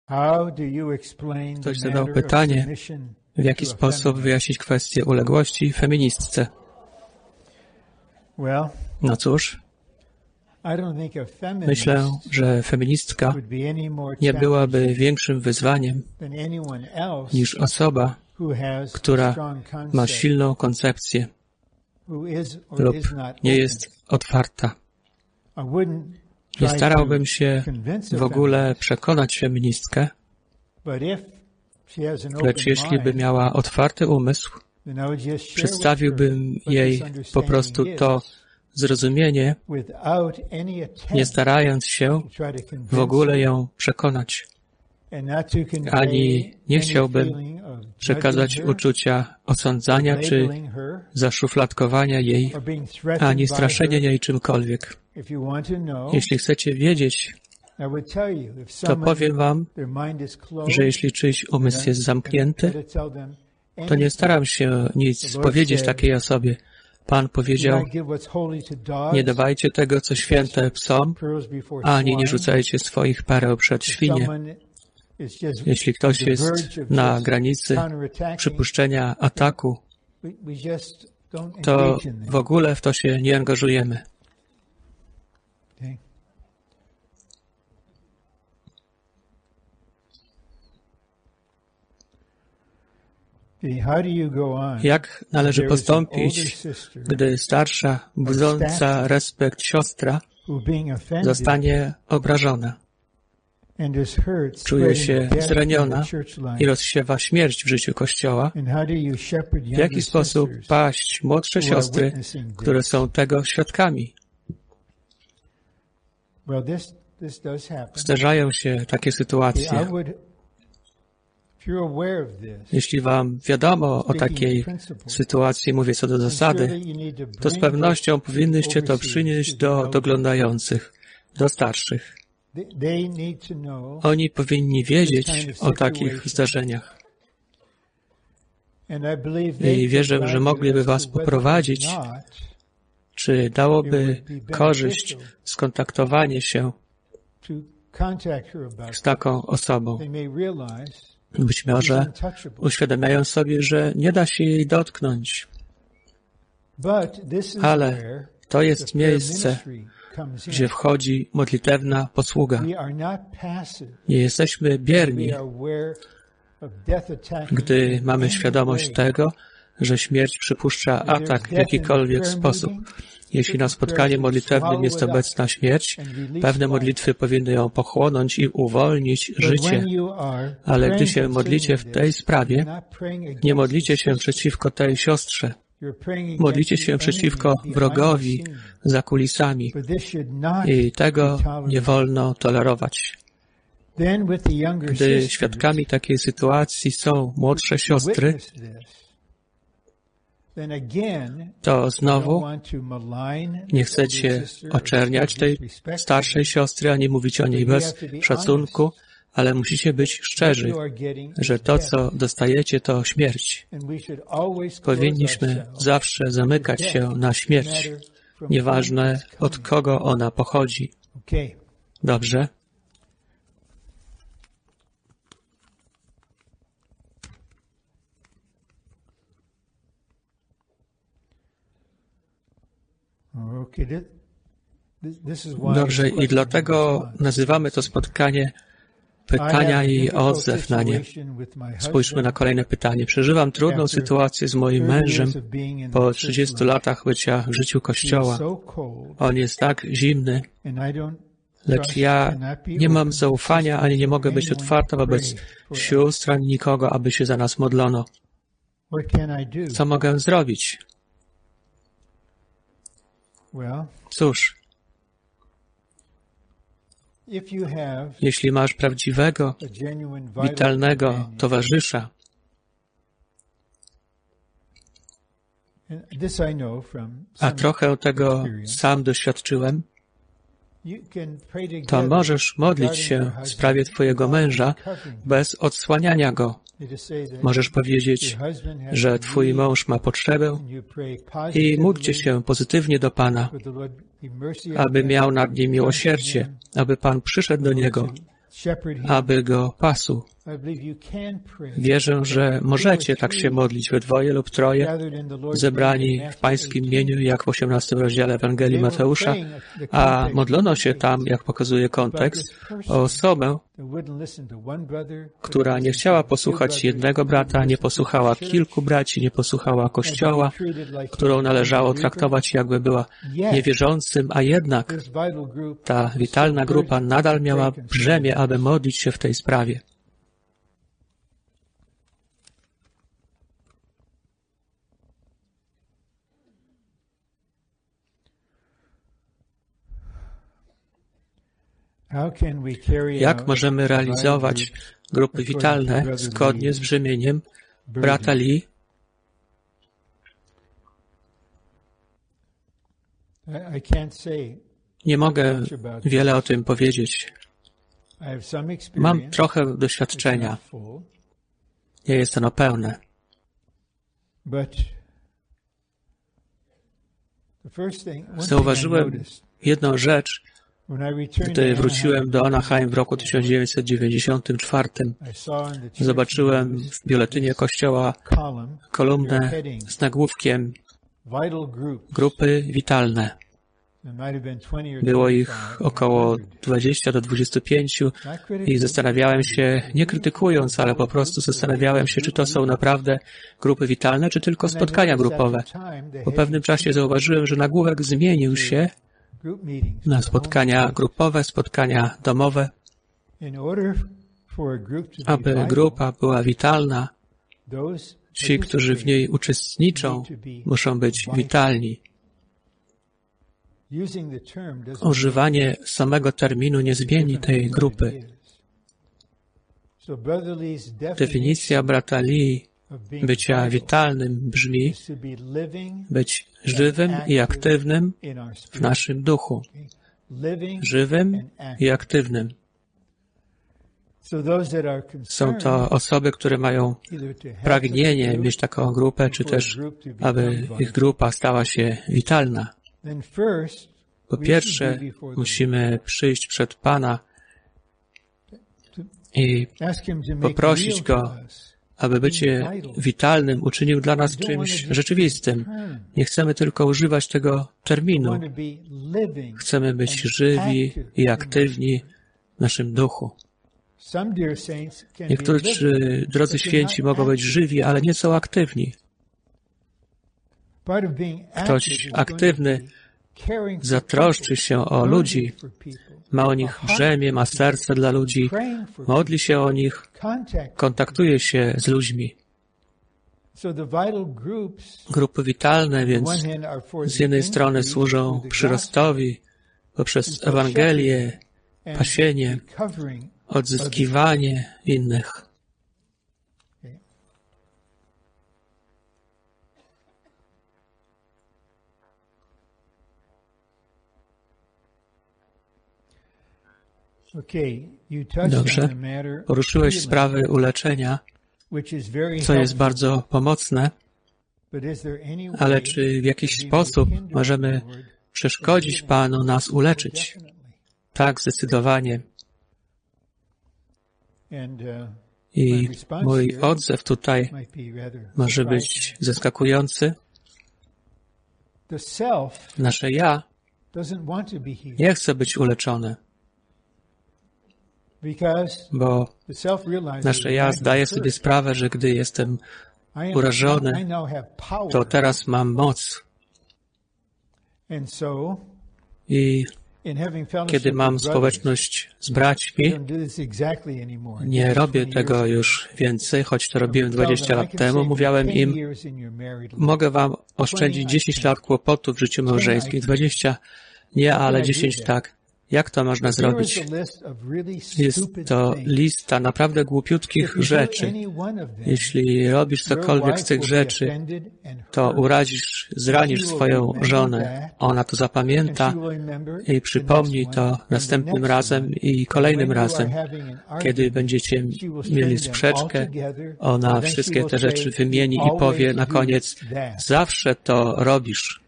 Ktoś zadał pytanie, w jaki sposób wyjaśnić kwestię uległości feministce. No cóż, myślę, że feministka nie byłaby większym wyzwaniem niż osoba, która ma silną koncepcję lub nie jest otwarta. Nie starałbym się w ogóle przekonać feministkę, lecz jeśli by miała otwarty umysł, przedstawiłbym jej po prostu to zrozumienie, nie starając się w ogóle ją przekonać. Ani nie chciałbym przekazać uczucia osądzania czy zaszufladkowania jej, ani straszenia jej czymkolwiek. Jeśli chcecie wiedzieć, to powiem wam, że jeśli czyjś umysł jest zamknięty, to nie staram się nic powiedzieć takiej osobie. Pan powiedział, nie dawajcie tego, co święte psom, ani nie rzucajcie swoich pereł przed świnie. Jeśli ktoś jest na granicy przypuszczenia ataku, to w ogóle w to się nie angażujemy. Jak należy postąpić, gdy starsza, budząca respekt siostra zostanie obrażona, czuje się zraniona i rozsiewa śmierć w życiu Kościoła? W jaki sposób paść młodsze siostry, które są tego świadkami? Zdarzają się takie sytuacje. Jeśli wam wiadomo o takiej sytuacji, mówię co do zasady, to z pewnością powinnyście to przynieść do doglądających, do starszych. Oni powinni wiedzieć o takich zdarzeniach. I wierzę, że mogliby was poprowadzić, czy dałoby korzyść skontaktowanie się z taką osobą. Być może uświadamiają sobie, że nie da się jej dotknąć. Ale to jest miejsce, gdzie wchodzi modlitewna posługa. Nie jesteśmy bierni, gdy mamy świadomość tego, że śmierć przypuszcza atak w jakikolwiek sposób. Jeśli na spotkaniu modlitewnym jest obecna śmierć, pewne modlitwy powinny ją pochłonąć i uwolnić życie. Ale gdy się modlicie w tej sprawie, nie modlicie się przeciwko tej siostrze. Modlicie się przeciwko wrogowi za kulisami i tego nie wolno tolerować. Gdy świadkami takiej sytuacji są młodsze siostry, to znowu nie chcecie oczerniać tej starszej siostry, ani mówić o niej bez szacunku, ale musicie być szczerzy, że to, co dostajecie, to śmierć. Powinniśmy zawsze zamykać się na śmierć, nieważne od kogo ona pochodzi. Dobrze? Dobrze, i dlatego nazywamy to spotkanie pytania i odzew na nie. Spójrzmy na kolejne pytanie. Przeżywam trudną sytuację z moim mężem po 30 latach bycia w życiu Kościoła. On jest tak zimny, lecz ja nie mam zaufania, ani nie mogę być otwarta wobec sióstr, ani nikogo, aby się za nas modlono. Co mogę zrobić? Cóż, jeśli masz prawdziwego, witalnego towarzysza, a trochę tego sam doświadczyłem, to możesz modlić się w sprawie twojego męża bez odsłaniania go. Możesz powiedzieć, że twój mąż ma potrzebę i módlcie się pozytywnie do Pana, aby miał nad nim miłosierdzie, aby Pan przyszedł do niego aby go pasł. Wierzę, że możecie tak się modlić we dwoje lub troje, zebrani w Pańskim imieniu, jak w 18 rozdziale Ewangelii Mateusza, a modlono się tam, jak pokazuje kontekst, o osobę, która nie chciała posłuchać jednego brata, nie posłuchała kilku braci, nie posłuchała Kościoła, którą należało traktować, jakby była niewierzącym, a jednak ta witalna grupa nadal miała brzemię, aby modlić się w tej sprawie. Jak możemy realizować grupy witalne zgodnie z brzemieniem brata Lee? Nie mogę wiele o tym powiedzieć. Mam trochę doświadczenia. Nie jest ono pełne. Zauważyłem jedną rzecz, gdy wróciłem do Anaheim w roku 1994. Zobaczyłem w biuletynie Kościoła kolumnę z nagłówkiem Grupy witalne. Było ich około 20 do 25 i zastanawiałem się, nie krytykując, ale po prostu zastanawiałem się, czy to są naprawdę grupy witalne, czy tylko spotkania grupowe. Po pewnym czasie zauważyłem, że nagłówek zmienił się na spotkania grupowe, spotkania domowe. Aby grupa była witalna, ci, którzy w niej uczestniczą, muszą być witalni. Używanie samego terminu nie zmieni tej grupy. Definicja brata Lee bycia witalnym brzmi być żywym i aktywnym w naszym duchu. Żywym i aktywnym. Są to osoby, które mają pragnienie mieć taką grupę, czy też, aby ich grupa stała się witalna. Po pierwsze, musimy przyjść przed Pana i poprosić Go, aby bycie witalnym uczynił dla nas czymś rzeczywistym. Nie chcemy tylko używać tego terminu. Chcemy być żywi i aktywni w naszym duchu. Niektórzy drodzy święci mogą być żywi, ale nie są aktywni. Ktoś aktywny zatroszczy się o ludzi, ma o nich brzemię, ma serce dla ludzi, modli się o nich, kontaktuje się z ludźmi. Grupy witalne więc z jednej strony służą przyrostowi poprzez Ewangelię, pasienie, odzyskiwanie innych. Dobrze. Poruszyłeś sprawę uleczenia, co jest bardzo pomocne, ale czy w jakiś sposób możemy przeszkodzić Panu nas uleczyć? Tak, zdecydowanie. I mój odzew tutaj może być zaskakujący. Nasze ja nie chce być uleczone, bo nasze ja zdaje sobie sprawę, że gdy jestem urażony, to teraz mam moc. I kiedy mam społeczność z braćmi, nie robię tego już więcej, choć to robiłem 20 lat temu. Mówiłem im, mogę wam oszczędzić 10 lat kłopotów w życiu małżeńskim. 20 nie, ale 10 tak. Jak to można zrobić? Jest to lista naprawdę głupiutkich rzeczy. Jeśli robisz cokolwiek z tych rzeczy, to zranisz swoją żonę. Ona to zapamięta i przypomni to następnym razem i kolejnym razem. Kiedy będziecie mieli sprzeczkę, ona wszystkie te rzeczy wymieni i powie na koniec, zawsze to robisz.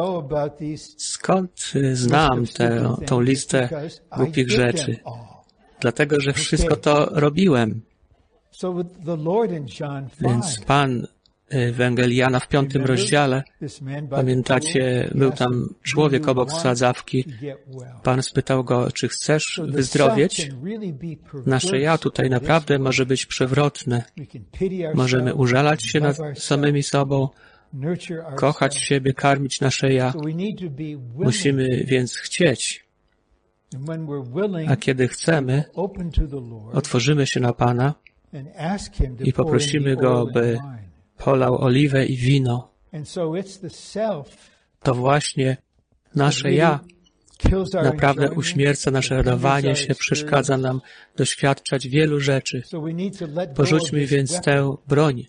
Skąd znam tę listę głupich rzeczy? dlatego że wszystko to robiłem. Więc Pan w Ewangelii Jana w 5 rozdziale, pamiętacie, był tam człowiek obok sadzawki. Pan spytał go, czy chcesz wyzdrowieć? Nasze ja tutaj naprawdę może być przewrotne. Możemy użalać się nad samymi sobą, kochać siebie, karmić nasze ja. Musimy więc chcieć. A kiedy chcemy, otworzymy się na Pana i poprosimy Go, by polał oliwę i wino. To właśnie nasze ja naprawdę uśmierca nasze radowanie się, przeszkadza nam doświadczać wielu rzeczy. Porzućmy więc tę broń.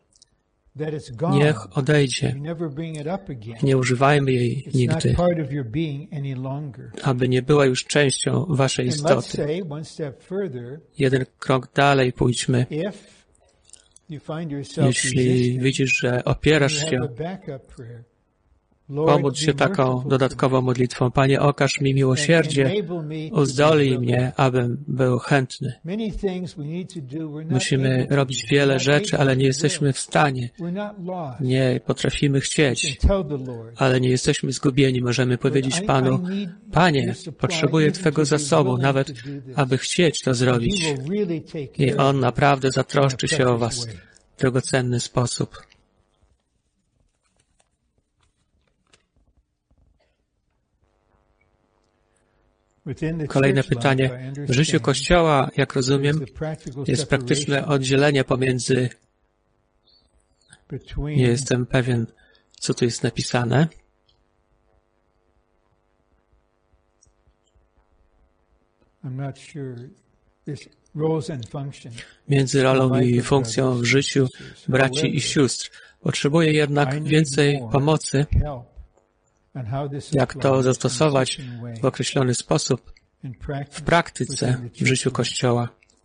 Niech odejdzie. Nie używajmy jej nigdy, aby nie była już częścią waszej istoty. Jeden krok dalej pójdźmy. Jeśli widzisz, że opierasz się, pomódl się taką dodatkową modlitwą. Panie, okaż mi miłosierdzie, uzdolnij mnie, abym był chętny. Musimy robić wiele rzeczy, ale nie jesteśmy w stanie. Nie potrafimy chcieć, ale nie jesteśmy zgubieni. Możemy powiedzieć Panu, Panie, potrzebuję Twego zasobu, nawet aby chcieć to zrobić. I On naprawdę zatroszczy się o Was w drogocenny sposób. Kolejne pytanie. W życiu Kościoła, jak rozumiem, jest praktyczne oddzielenie pomiędzy... Nie jestem pewien, co tu jest napisane. Między rolą i funkcją w życiu braci i sióstr. Potrzebuję jednak więcej pomocy, jak to zastosować w określony sposób w praktyce w życiu Kościoła.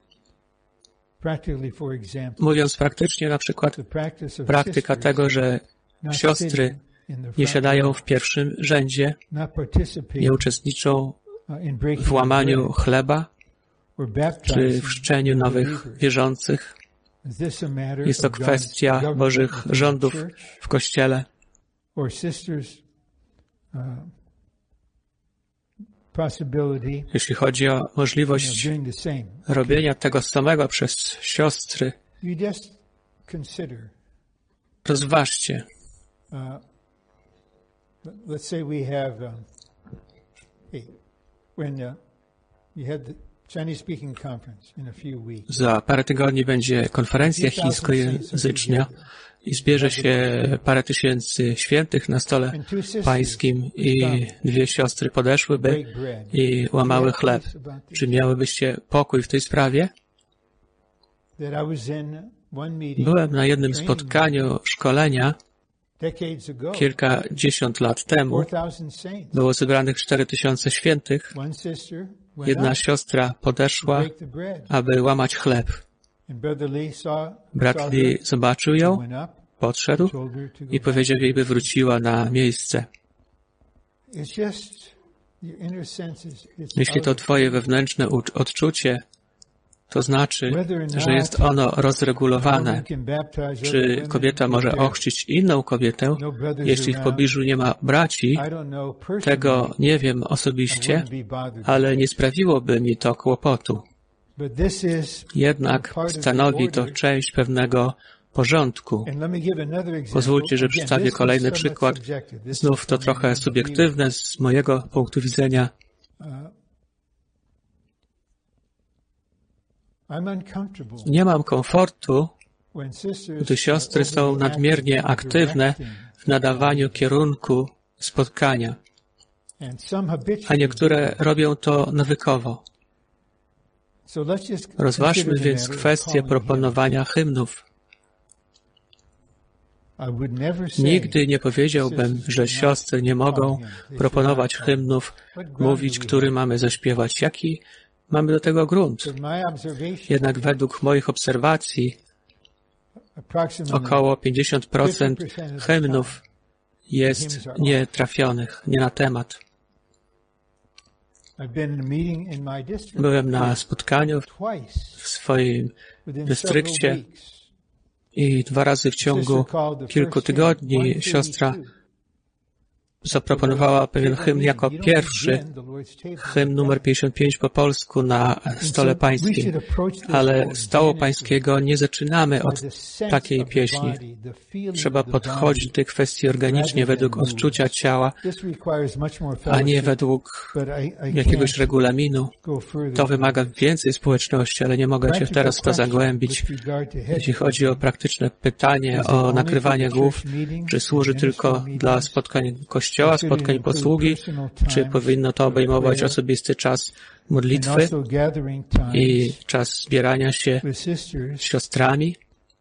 Mówiąc praktycznie, na przykład praktyka tego, że siostry nie siadają w pierwszym rzędzie, nie uczestniczą w łamaniu chleba czy w chrzczeniu nowych wierzących. Jest to kwestia Bożych rządów w Kościele. Jeśli chodzi o możliwość robienia tego samego przez siostry, rozważcie. Za parę tygodni będzie konferencja chińskojęzyczna i zbierze się parę tysięcy świętych na stole pańskim i 2 siostry podeszłyby i łamały chleb. Czy miałybyście pokój w tej sprawie? Byłem na jednym spotkaniu szkolenia kilkadziesiąt lat temu. Było zebranych 4000 świętych. Jedna siostra podeszła, aby łamać chleb. Brat Lee zobaczył ją, podszedł i powiedział jej, by wróciła na miejsce. Jeśli to twoje wewnętrzne odczucie, to znaczy, że jest ono rozregulowane. Czy kobieta może ochrzcić inną kobietę, jeśli w pobliżu nie ma braci? Tego nie wiem osobiście, ale nie sprawiłoby mi to kłopotu. Jednak stanowi to część pewnego porządku. Pozwólcie, że przedstawię kolejny przykład. Znów to trochę subiektywne z mojego punktu widzenia. Nie mam komfortu, gdy siostry są nadmiernie aktywne w nadawaniu kierunku spotkania, a niektóre robią to nawykowo. Rozważmy więc kwestię proponowania hymnów. Nigdy nie powiedziałbym, że siostry nie mogą proponować hymnów, mówić, który mamy zaśpiewać. Jaki mamy do tego grunt? Jednak według moich obserwacji około 50% hymnów jest nietrafionych, nie na temat. Byłem na spotkaniu w swoim dystrykcie i 2 razy w ciągu kilku tygodni siostra zaproponowała pewien hymn jako pierwszy, hymn numer 55 po polsku na stole pańskim, ale stołu pańskiego nie zaczynamy od takiej pieśni. Trzeba podchodzić do tej kwestii organicznie według odczucia ciała, a nie według jakiegoś regulaminu. To wymaga więcej społeczności, ale nie mogę się teraz w to zagłębić. Jeśli chodzi o praktyczne pytanie o nakrywanie głów, czy służy tylko dla spotkań kościoła, spotkań posługi, czy powinno to obejmować osobisty czas modlitwy i czas zbierania się z siostrami,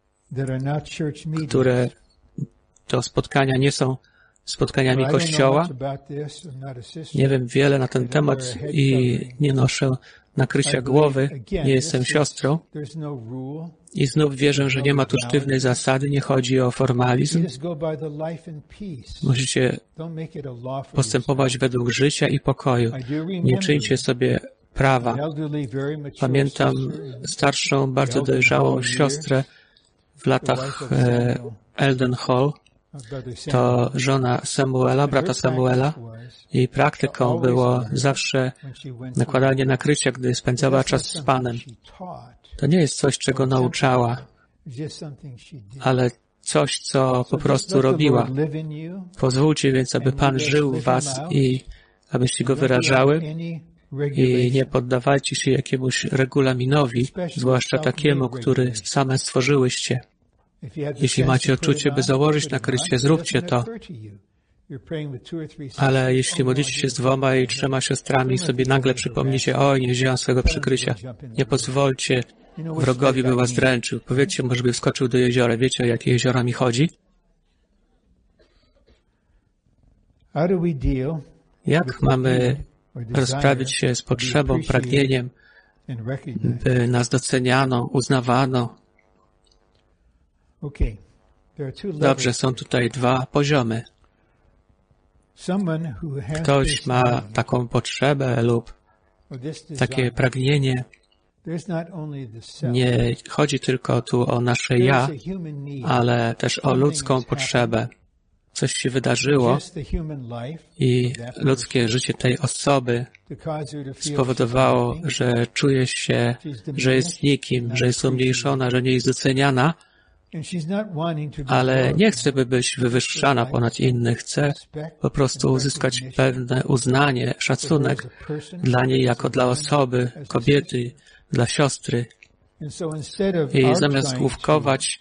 które to spotkania nie są spotkaniami Kościoła. Nie wiem wiele na ten temat i nie noszę nakrycia głowy, nie jestem siostrą. I znów wierzę, że nie ma tu sztywnej zasady, nie chodzi o formalizm. Musicie postępować według życia i pokoju. Nie czyńcie sobie prawa. Pamiętam starszą, bardzo dojrzałą siostrę w latach Eldon Hall. To żona Samuela, brata Samuela. Jej praktyką było zawsze nakładanie nakrycia, gdy spędzała czas z Panem. To nie jest coś, czego nauczała, ale coś, co po prostu robiła. Pozwólcie więc, aby Pan żył w was i abyście Go wyrażały i nie poddawajcie się jakiemuś regulaminowi, zwłaszcza takiemu, który same stworzyłyście. Jeśli macie odczucie, by założyć nakrycie, zróbcie to. Ale jeśli modlicie się z 2 i 3 siostrami i sobie nagle przypomnicie, oj, nie wziąłem swojego przykrycia, nie pozwólcie wrogowi, by was dręczył. Powiedzcie mu, żeby wskoczył do jeziora. Wiecie, o jakie jeziora mi chodzi? Jak mamy rozprawić się z potrzebą, pragnieniem, by nas doceniano, uznawano? Dobrze, są tutaj 2 poziomy. Ktoś ma taką potrzebę lub takie pragnienie. Nie chodzi tylko tu o nasze ja, ale też o ludzką potrzebę. Coś się wydarzyło i ludzkie życie tej osoby spowodowało, że czuje się, że jest nikim, że jest umniejszona, że nie jest doceniana, ale nie chce, by być wywyższana ponad innych. Chce po prostu uzyskać pewne uznanie, szacunek dla niej jako dla osoby, kobiety, dla siostry. I zamiast główkować,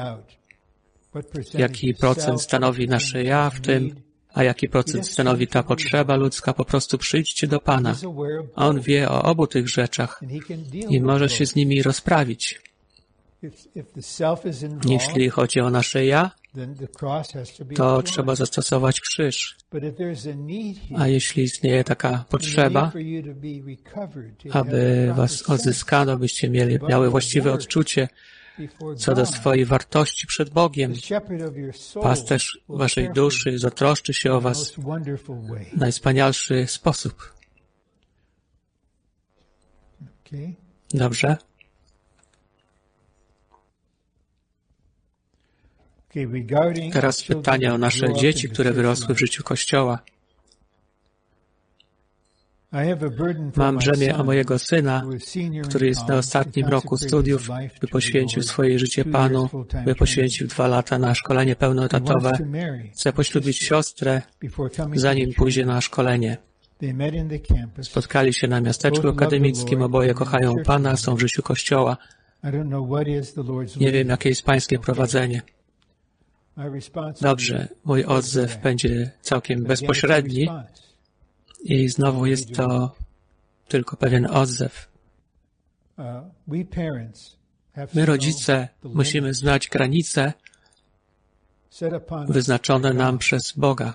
jaki procent stanowi nasze ja w tym, a jaki procent stanowi ta potrzeba ludzka, po prostu przyjdźcie do Pana. On wie o obu tych rzeczach i może się z nimi rozprawić. Jeśli chodzi o nasze ja, to trzeba zastosować krzyż. A jeśli istnieje taka potrzeba, aby was odzyskano, byście miały właściwe odczucie co do swojej wartości przed Bogiem, pasterz waszej duszy zatroszczy się o was w najwspanialszy sposób. Dobrze? Teraz pytanie o nasze dzieci, które wyrosły w życiu Kościoła. Mam brzemię o mojego syna, który jest na ostatnim roku studiów, by poświęcił swoje życie Panu, by poświęcił 2 lata na szkolenie pełnoetatowe. Chce poślubić siostrę, zanim pójdzie na szkolenie. Spotkali się na miasteczku akademickim, oboje kochają Pana, są w życiu Kościoła. Nie wiem, jakie jest Pańskie prowadzenie. Dobrze, mój odzew będzie całkiem bezpośredni i znowu jest to tylko pewien odzew. My, rodzice, musimy znać granice wyznaczone nam przez Boga.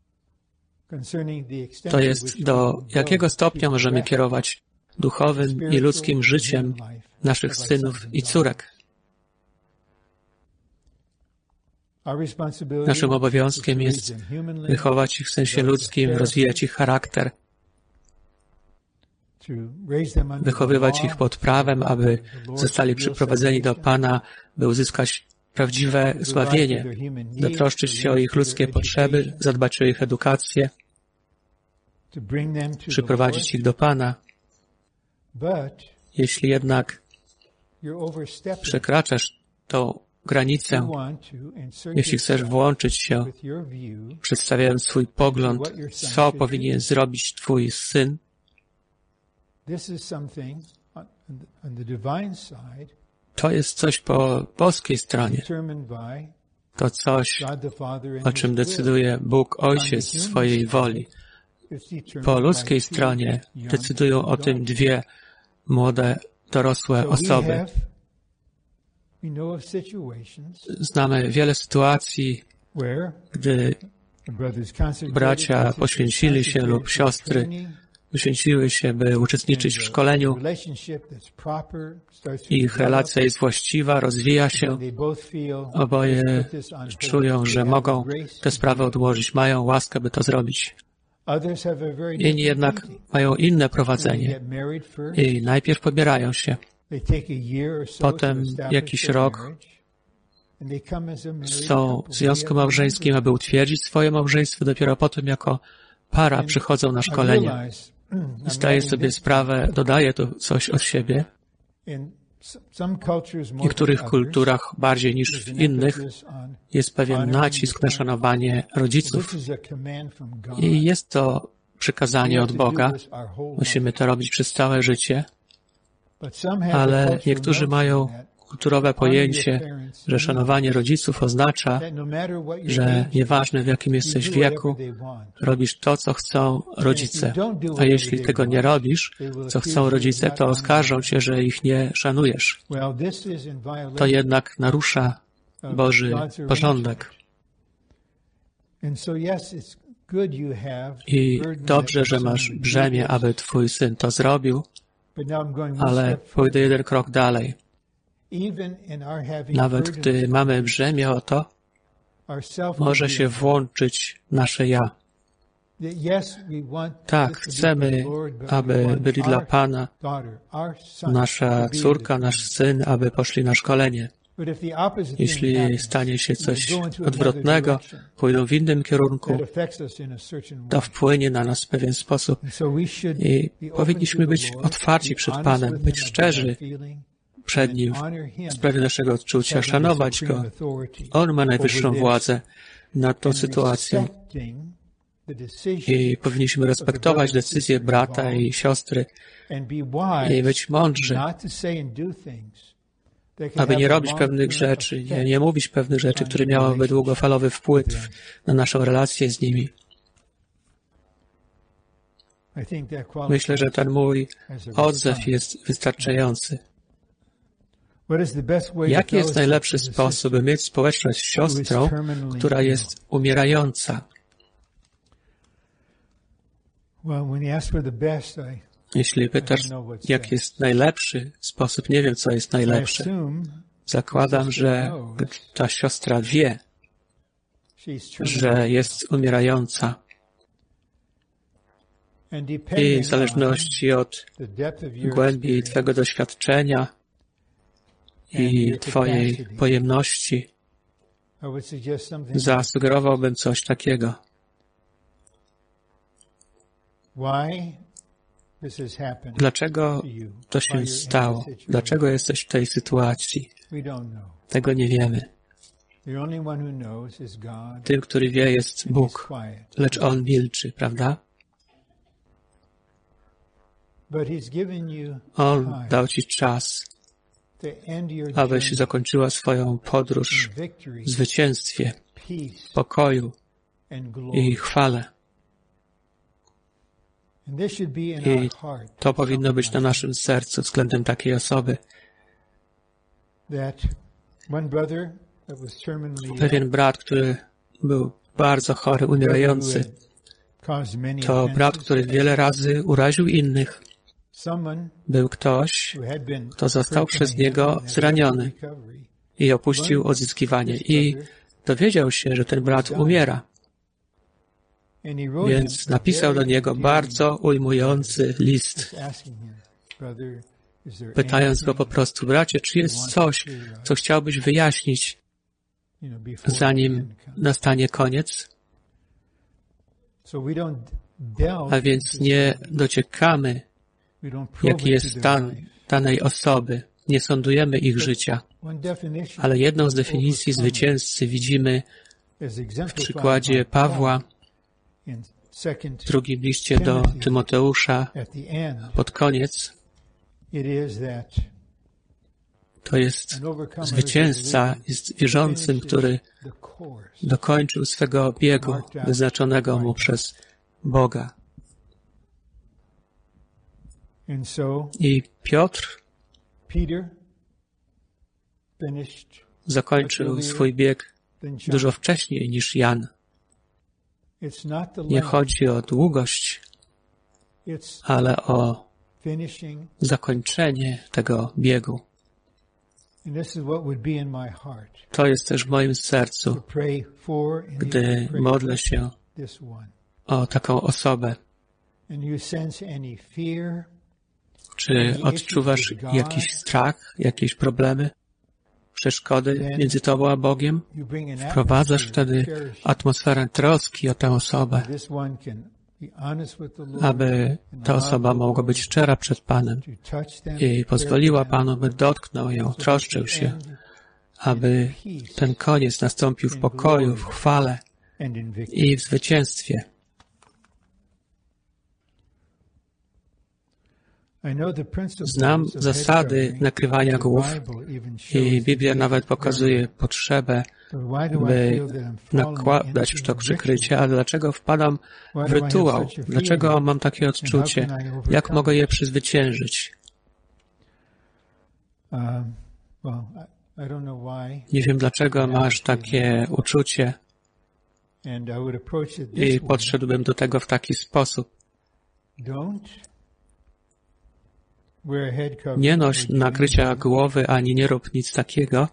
To jest, do jakiego stopnia możemy kierować duchowym i ludzkim życiem naszych synów i córek. Naszym obowiązkiem jest wychować ich w sensie ludzkim, rozwijać ich charakter. wychowywać ich pod prawem, aby zostali przyprowadzeni do Pana, by uzyskać prawdziwe zbawienie, zatroszczyć się o ich ludzkie potrzeby, zadbać o ich edukację, przyprowadzić ich do Pana. Jeśli jednak przekraczasz tą granicę, jeśli chcesz włączyć się, przedstawiając swój pogląd, co powinien zrobić Twój syn, to jest coś po boskiej stronie. To coś, o czym decyduje Bóg Ojciec w swojej woli. Po ludzkiej stronie decydują o tym dwie młode, dorosłe osoby. Znamy wiele sytuacji, gdy bracia poświęcili się lub siostry poświęciły się, by uczestniczyć w szkoleniu. Ich relacja jest właściwa, rozwija się. Oboje czują, że mogą te sprawy odłożyć, mają łaskę, by to zrobić. Inni jednak mają inne prowadzenie i najpierw pobierają się. Potem jakiś rok są w związku małżeńskim, aby utwierdzić swoje małżeństwo. Dopiero potem jako para przychodzą na szkolenie. Zdaję sobie sprawę, dodaję tu coś od siebie. W niektórych kulturach bardziej niż w innych jest pewien nacisk na szanowanie rodziców i jest to przykazanie od Boga. Musimy to robić przez całe życie, ale niektórzy mają kulturowe pojęcie, że szanowanie rodziców oznacza, że nieważne w jakim jesteś wieku, robisz to, co chcą rodzice. A jeśli tego nie robisz, co chcą rodzice, to oskarżą cię, że ich nie szanujesz. To jednak narusza Boży porządek. I dobrze, że masz brzemię, aby twój syn to zrobił, ale pójdę jeden krok dalej. Nawet gdy mamy brzemię o to, może się włączyć nasze ja. Tak, chcemy, aby byli dla Pana, nasza córka, nasz syn, aby poszli na szkolenie. Jeśli stanie się coś odwrotnego, pójdą w innym kierunku, to wpłynie na nas w pewien sposób. I powinniśmy być otwarci przed Panem, być szczerzy przed Nim w sprawie naszego odczucia, szanować Go. On ma najwyższą władzę nad tą sytuacją i powinniśmy respektować decyzje brata i siostry i być mądrzy, aby nie robić pewnych rzeczy, nie mówić pewnych rzeczy, które miałyby długofalowy wpływ na naszą relację z nimi. Myślę, że ten mój odzew jest wystarczający. Jaki jest najlepszy sposób, by mieć społeczność z siostrą, która jest umierająca? Jeśli pytasz, jaki jest najlepszy sposób, nie wiem, co jest najlepsze. Zakładam, że ta siostra wie, że jest umierająca. I w zależności od głębi Twego doświadczenia i Twojej pojemności, zasugerowałbym coś takiego. Dlaczego to się stało? Dlaczego jesteś w tej sytuacji? Tego nie wiemy. Tym, który wie, jest Bóg, lecz On milczy, prawda? On dał Ci czas, abyś zakończyła swoją podróż w zwycięstwie, pokoju i chwale. I to powinno być na naszym sercu względem takiej osoby. Pewien brat, który był bardzo chory, umierający, to brat, który wiele razy uraził innych. Był ktoś, kto został przez niego zraniony i opuścił odzyskiwanie. I dowiedział się, że ten brat umiera. Więc napisał do niego bardzo ujmujący list, pytając go po prostu: bracie, czy jest coś, co chciałbyś wyjaśnić, zanim nastanie koniec? A więc nie dociekamy, jaki jest stan danej osoby, nie sądujemy ich życia. Ale jedną z definicji zwycięzcy widzimy w przykładzie Pawła w drugim liście do Tymoteusza pod koniec. To jest zwycięzca, jest wierzącym, który dokończył swego biegu wyznaczonego mu przez Boga. I Piotr zakończył swój bieg dużo wcześniej niż Jan. Nie chodzi o długość, ale o zakończenie tego biegu. To jest też w moim sercu, gdy modlę się o taką osobę. Czy odczuwasz jakiś strach, jakieś problemy, przeszkody między tobą a Bogiem? Wprowadzasz wtedy atmosferę troski o tę osobę, aby ta osoba mogła być szczera przed Panem i pozwoliła Panu, by dotknął ją, troszczył się, aby ten koniec nastąpił w pokoju, w chwale i w zwycięstwie. Znam zasady nakrywania głów i Biblia nawet pokazuje potrzebę, by nakładać sztok przykrycia. A dlaczego wpadam w rytuał? Dlaczego mam takie odczucie? Jak mogę je przezwyciężyć? Nie wiem, dlaczego masz takie uczucie i podszedłbym do tego w taki sposób. Nie noś nakrycia głowy, ani nie rób nic takiego,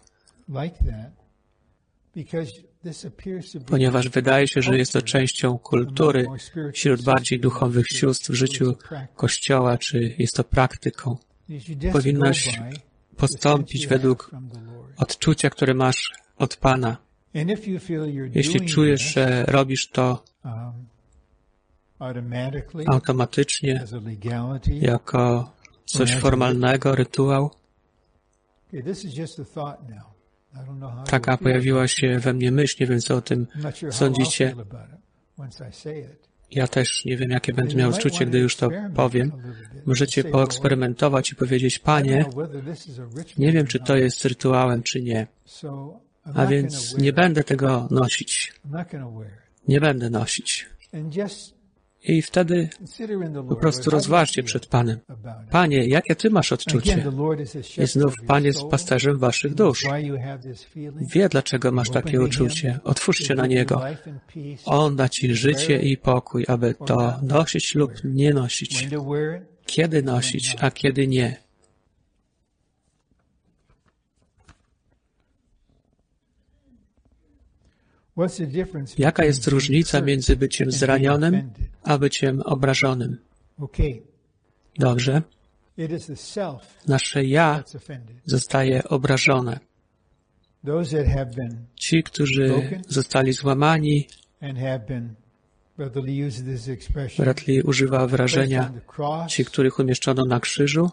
ponieważ wydaje się, że jest to częścią kultury wśród bardziej duchowych sióstr w życiu Kościoła, czy jest to praktyką. Powinnaś postąpić według odczucia, które masz od Pana. Jeśli czujesz, że robisz to automatycznie, jako coś formalnego, rytuał, taka pojawiła się we mnie myśl, nie wiem, co o tym sądzicie. Ja też nie wiem, jakie będę miał uczucie, gdy już to powiem. Możecie poeksperymentować i powiedzieć: Panie, nie wiem, czy to jest rytuałem, czy nie. A więc nie będę tego nosić. Nie będę nosić. I wtedy po prostu rozważcie przed Panem. Panie, jakie Ty masz odczucie? I znów Pan jest pasterzem waszych dusz. Wie, dlaczego masz takie uczucie. Otwórzcie na Niego. On da Ci życie i pokój, aby to nosić lub nie nosić. Kiedy nosić, a kiedy nie. Jaka jest różnica między byciem zranionym a byciem obrażonym? Dobrze. Nasze ja zostaje obrażone. Ci, którzy zostali złamani, Brat Lee używa wyrażenia, ci, których umieszczono na krzyżu,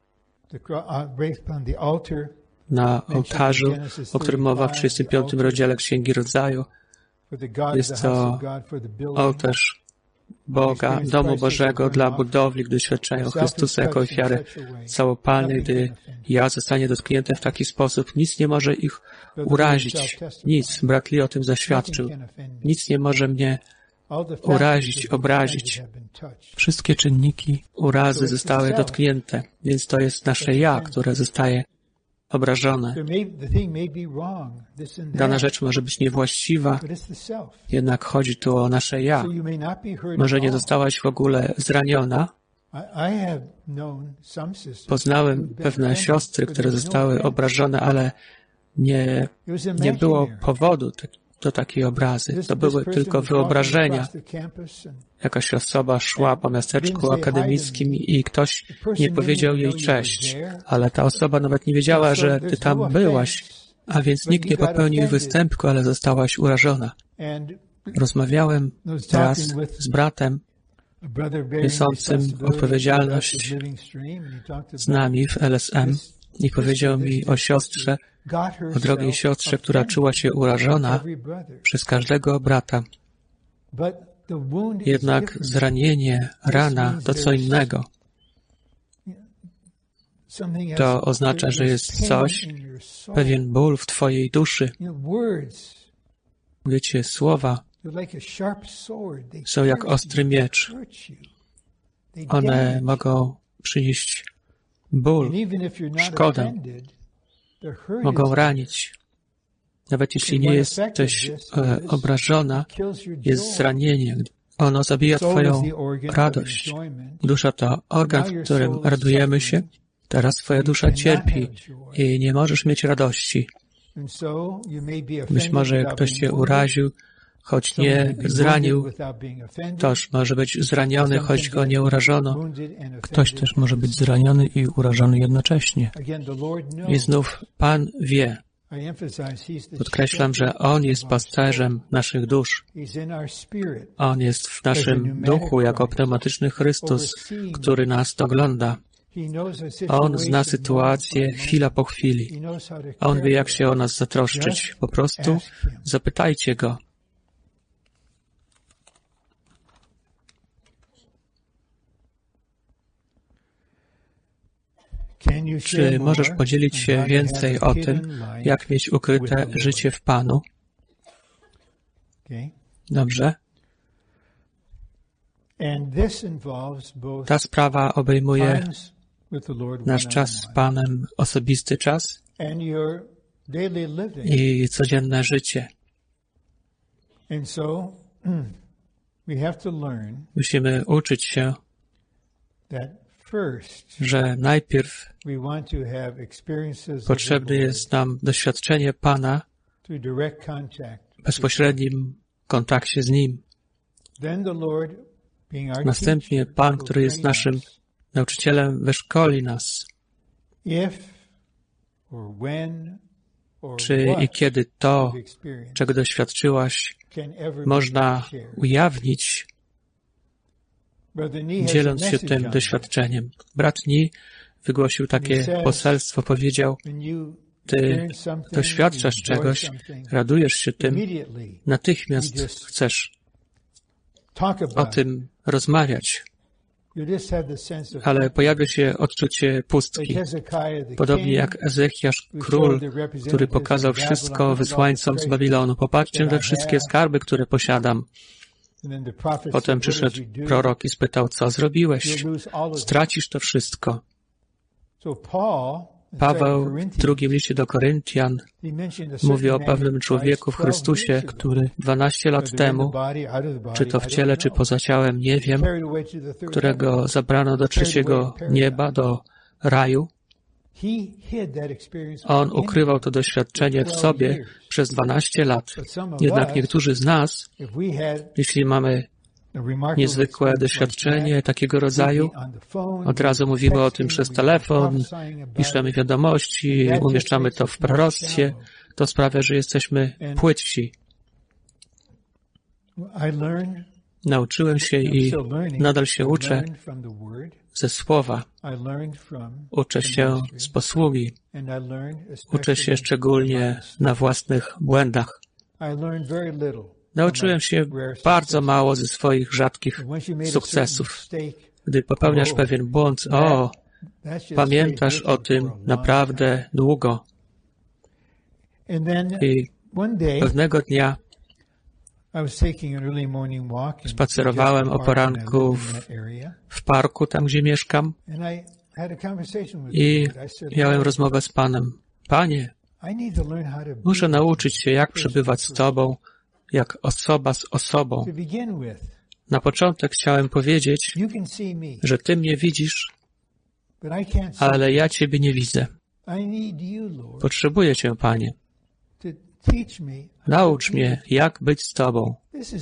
na ołtarzu, o którym mowa w 35 rozdziale Księgi Rodzaju. Jest to ołtarz Boga, domu Bożego dla budowli, gdy świadczają Chrystusa jako ofiarę całopalnej, gdy ja zostanie dotknięte w taki sposób, nic nie może ich urazić. Nic. Brat Lee o tym zaświadczył. Nic nie może mnie urazić, obrazić. Wszystkie czynniki urazy zostały dotknięte, więc to jest nasze ja, które zostaje obrażone. Dana rzecz może być niewłaściwa, jednak chodzi tu o nasze ja. Może nie zostałaś w ogóle zraniona. Poznałem pewne siostry, które zostały obrażone, ale nie było powodu to takie obrazy. To były tylko wyobrażenia. Jakaś osoba szła po miasteczku akademickim i ktoś nie powiedział jej cześć, ale ta osoba nawet nie wiedziała, że ty tam byłaś, a więc nikt nie popełnił występku, ale zostałaś urażona. Rozmawiałem raz z bratem niosącym odpowiedzialność z nami w LSM i powiedział mi o siostrze, o drogiej siostrze, która czuła się urażona przez każdego brata. Jednak zranienie, rana to co innego. To oznacza, że jest coś, pewien ból w twojej duszy. Wiecie, słowa są jak ostry miecz. One mogą przynieść ból, szkodę. Mogą ranić. Nawet jeśli nie jesteś obrażona, jest zranienie. Ono zabija twoją radość. Dusza to organ, w którym radujemy się. Teraz twoja dusza cierpi i nie możesz mieć radości. Być może ktoś cię uraził, choć nie zranił. Ktoś może być zraniony, choć go nie urażono. Ktoś też może być zraniony i urażony jednocześnie. I znów Pan wie. Podkreślam, że On jest pasterzem naszych dusz. On jest w naszym duchu jako pneumatyczny Chrystus, który nas ogląda. On zna sytuację chwila po chwili. On wie, jak się o nas zatroszczyć. Po prostu zapytajcie Go. Czy możesz podzielić się więcej o tym, jak mieć ukryte życie w Panu? Dobrze. Ta sprawa obejmuje nasz czas z Panem, osobisty czas i codzienne życie. Musimy uczyć się, że najpierw potrzebne jest nam doświadczenie Pana w bezpośrednim kontakcie z Nim. Następnie Pan, który jest naszym nauczycielem, wyszkoli nas. Czy i kiedy to, czego doświadczyłaś, można ujawnić, dzieląc się tym doświadczeniem. Brat Ni wygłosił takie poselstwo, powiedział, ty doświadczasz czegoś, radujesz się tym, natychmiast chcesz o tym rozmawiać, ale pojawia się odczucie pustki. Podobnie jak Ezechiasz, król, który pokazał wszystko wysłańcom z Babilonu. Popatrzcie na wszystkie skarby, które posiadam. Potem przyszedł prorok i spytał, co zrobiłeś? Stracisz to wszystko. Paweł w drugim liście do Koryntian mówi o pewnym człowieku w Chrystusie, który 12 lat temu, czy to w ciele, czy poza ciałem, nie wiem, którego zabrano do trzeciego nieba, do raju. On ukrywał to doświadczenie w sobie przez 12 lat. Jednak niektórzy z nas, jeśli mamy niezwykłe doświadczenie takiego rodzaju, od razu mówimy o tym przez telefon, piszemy wiadomości, umieszczamy to w proroctwie. To sprawia, że jesteśmy płytsi. Nauczyłem się i nadal się uczę ze słowa. Uczę się z posługi. Uczę się szczególnie na własnych błędach. Nauczyłem się bardzo mało ze swoich rzadkich sukcesów. Gdy popełniasz pewien błąd, pamiętasz o tym naprawdę długo. I pewnego dnia spacerowałem o poranku w parku, tam gdzie mieszkam, i miałem rozmowę z Panem. Panie, muszę nauczyć się, jak przebywać z Tobą, jak osoba z osobą. Na początek chciałem powiedzieć, że Ty mnie widzisz, ale ja Ciebie nie widzę. Potrzebuję Cię, Panie, Naucz mnie, jak być z Tobą.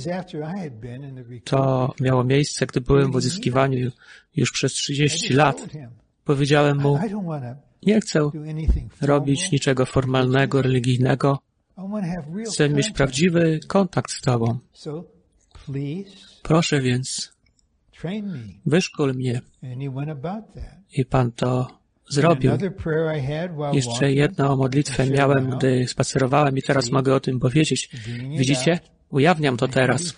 To miało miejsce, gdy byłem w uzyskiwaniu już przez 30 lat. Powiedziałem mu, nie chcę robić niczego formalnego, religijnego. Chcę mieć prawdziwy kontakt z Tobą. Proszę więc, wyszkól mnie. I Pan to zrobił. Jeszcze jedną modlitwę miałem, gdy spacerowałem i teraz mogę o tym powiedzieć. Widzicie? Ujawniam to teraz.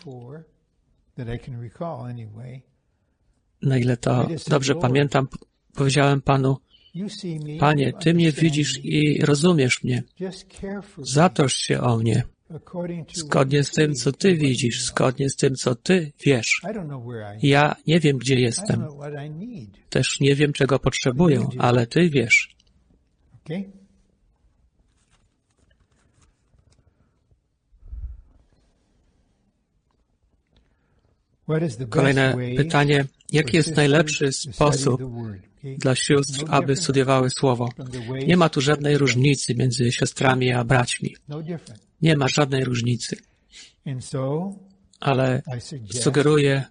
Na ile to dobrze pamiętam, powiedziałem Panu, Panie, Ty mnie widzisz i rozumiesz mnie. Zatroszcz się o mnie. Zgodnie z tym, co Ty widzisz, zgodnie z tym, co Ty wiesz. Ja nie wiem, gdzie jestem. Też nie wiem, czego potrzebuję, ale Ty wiesz. Kolejne pytanie. Jaki jest najlepszy sposób dla sióstr, aby studiowały Słowo? Nie ma tu żadnej różnicy między siostrami a braćmi. Nie ma żadnej różnicy. Ale sugeruję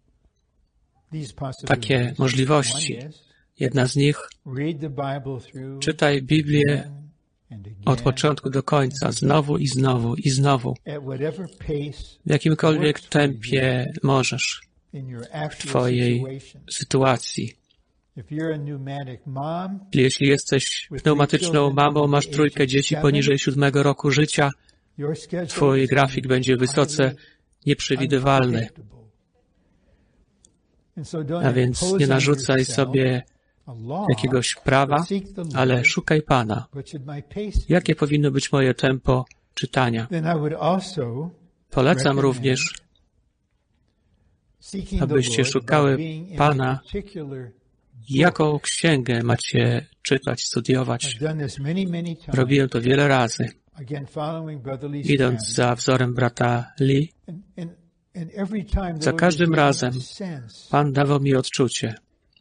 takie możliwości. Jedna z nich, czytaj Biblię od początku do końca, znowu i znowu i znowu. W jakimkolwiek tempie możesz w Twojej sytuacji. Jeśli jesteś pneumatyczną mamą, masz 3 dzieci poniżej 7 roku życia, Twój grafik będzie wysoce nieprzewidywalny. A więc nie narzucaj sobie jakiegoś prawa, ale szukaj Pana. Jakie powinno być moje tempo czytania? Polecam również, abyście szukały Pana, jaką księgę macie czytać, studiować. Robiłem to wiele razy, idąc za wzorem brata Lee. Za każdym razem Pan dawał mi odczucie.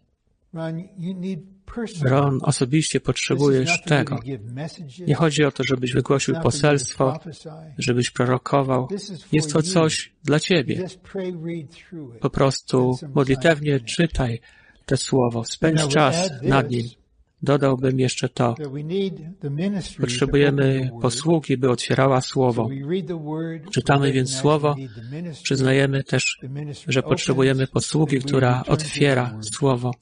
Ron, osobiście potrzebujesz tego. Nie chodzi o to, żebyś wygłosił poselstwo, żebyś prorokował. Jest to coś dla Ciebie. Po prostu modlitewnie czytaj to słowo, spędź czas nad nim. Dodałbym jeszcze to. Potrzebujemy posługi, by otwierała Słowo. Czytamy więc Słowo, przyznajemy też, że potrzebujemy posługi, która otwiera Słowo.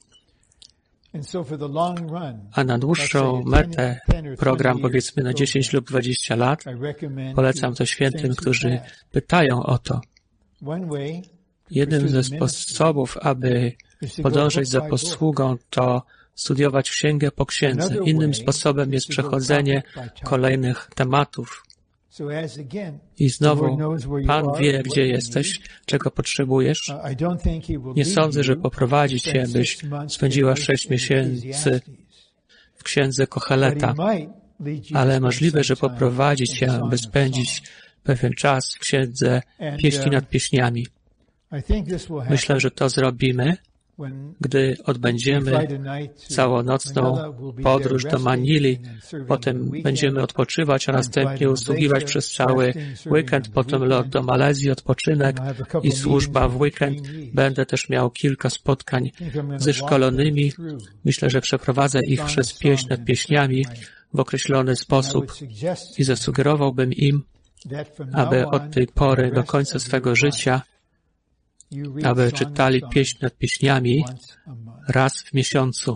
A na dłuższą metę, program powiedzmy na 10 lub 20 lat, polecam to świętym, którzy pytają o to. Jednym ze sposobów, aby podążać za posługą, to studiować księgę po księdze. Innym sposobem jest przechodzenie kolejnych tematów. I znowu Pan wie, gdzie jesteś, czego potrzebujesz. Nie sądzę, że poprowadzi Cię, byś spędziła 6 miesięcy w księdze Kocheleta, ale możliwe, że poprowadzi Cię, by spędzić pewien czas w księdze Pieśni nad pieśniami. Myślę, że to zrobimy, gdy odbędziemy całonocną podróż do Manili. Potem będziemy odpoczywać, a następnie usługiwać przez cały weekend, potem lot do Malezji, odpoczynek i służba w weekend. Będę też miał kilka spotkań ze szkolonymi. Myślę, że przeprowadzę ich przez pieśń nad pieśniami w określony sposób i zasugerowałbym im, aby od tej pory do końca swego życia aby czytali pieśń nad pieśniami raz w miesiącu.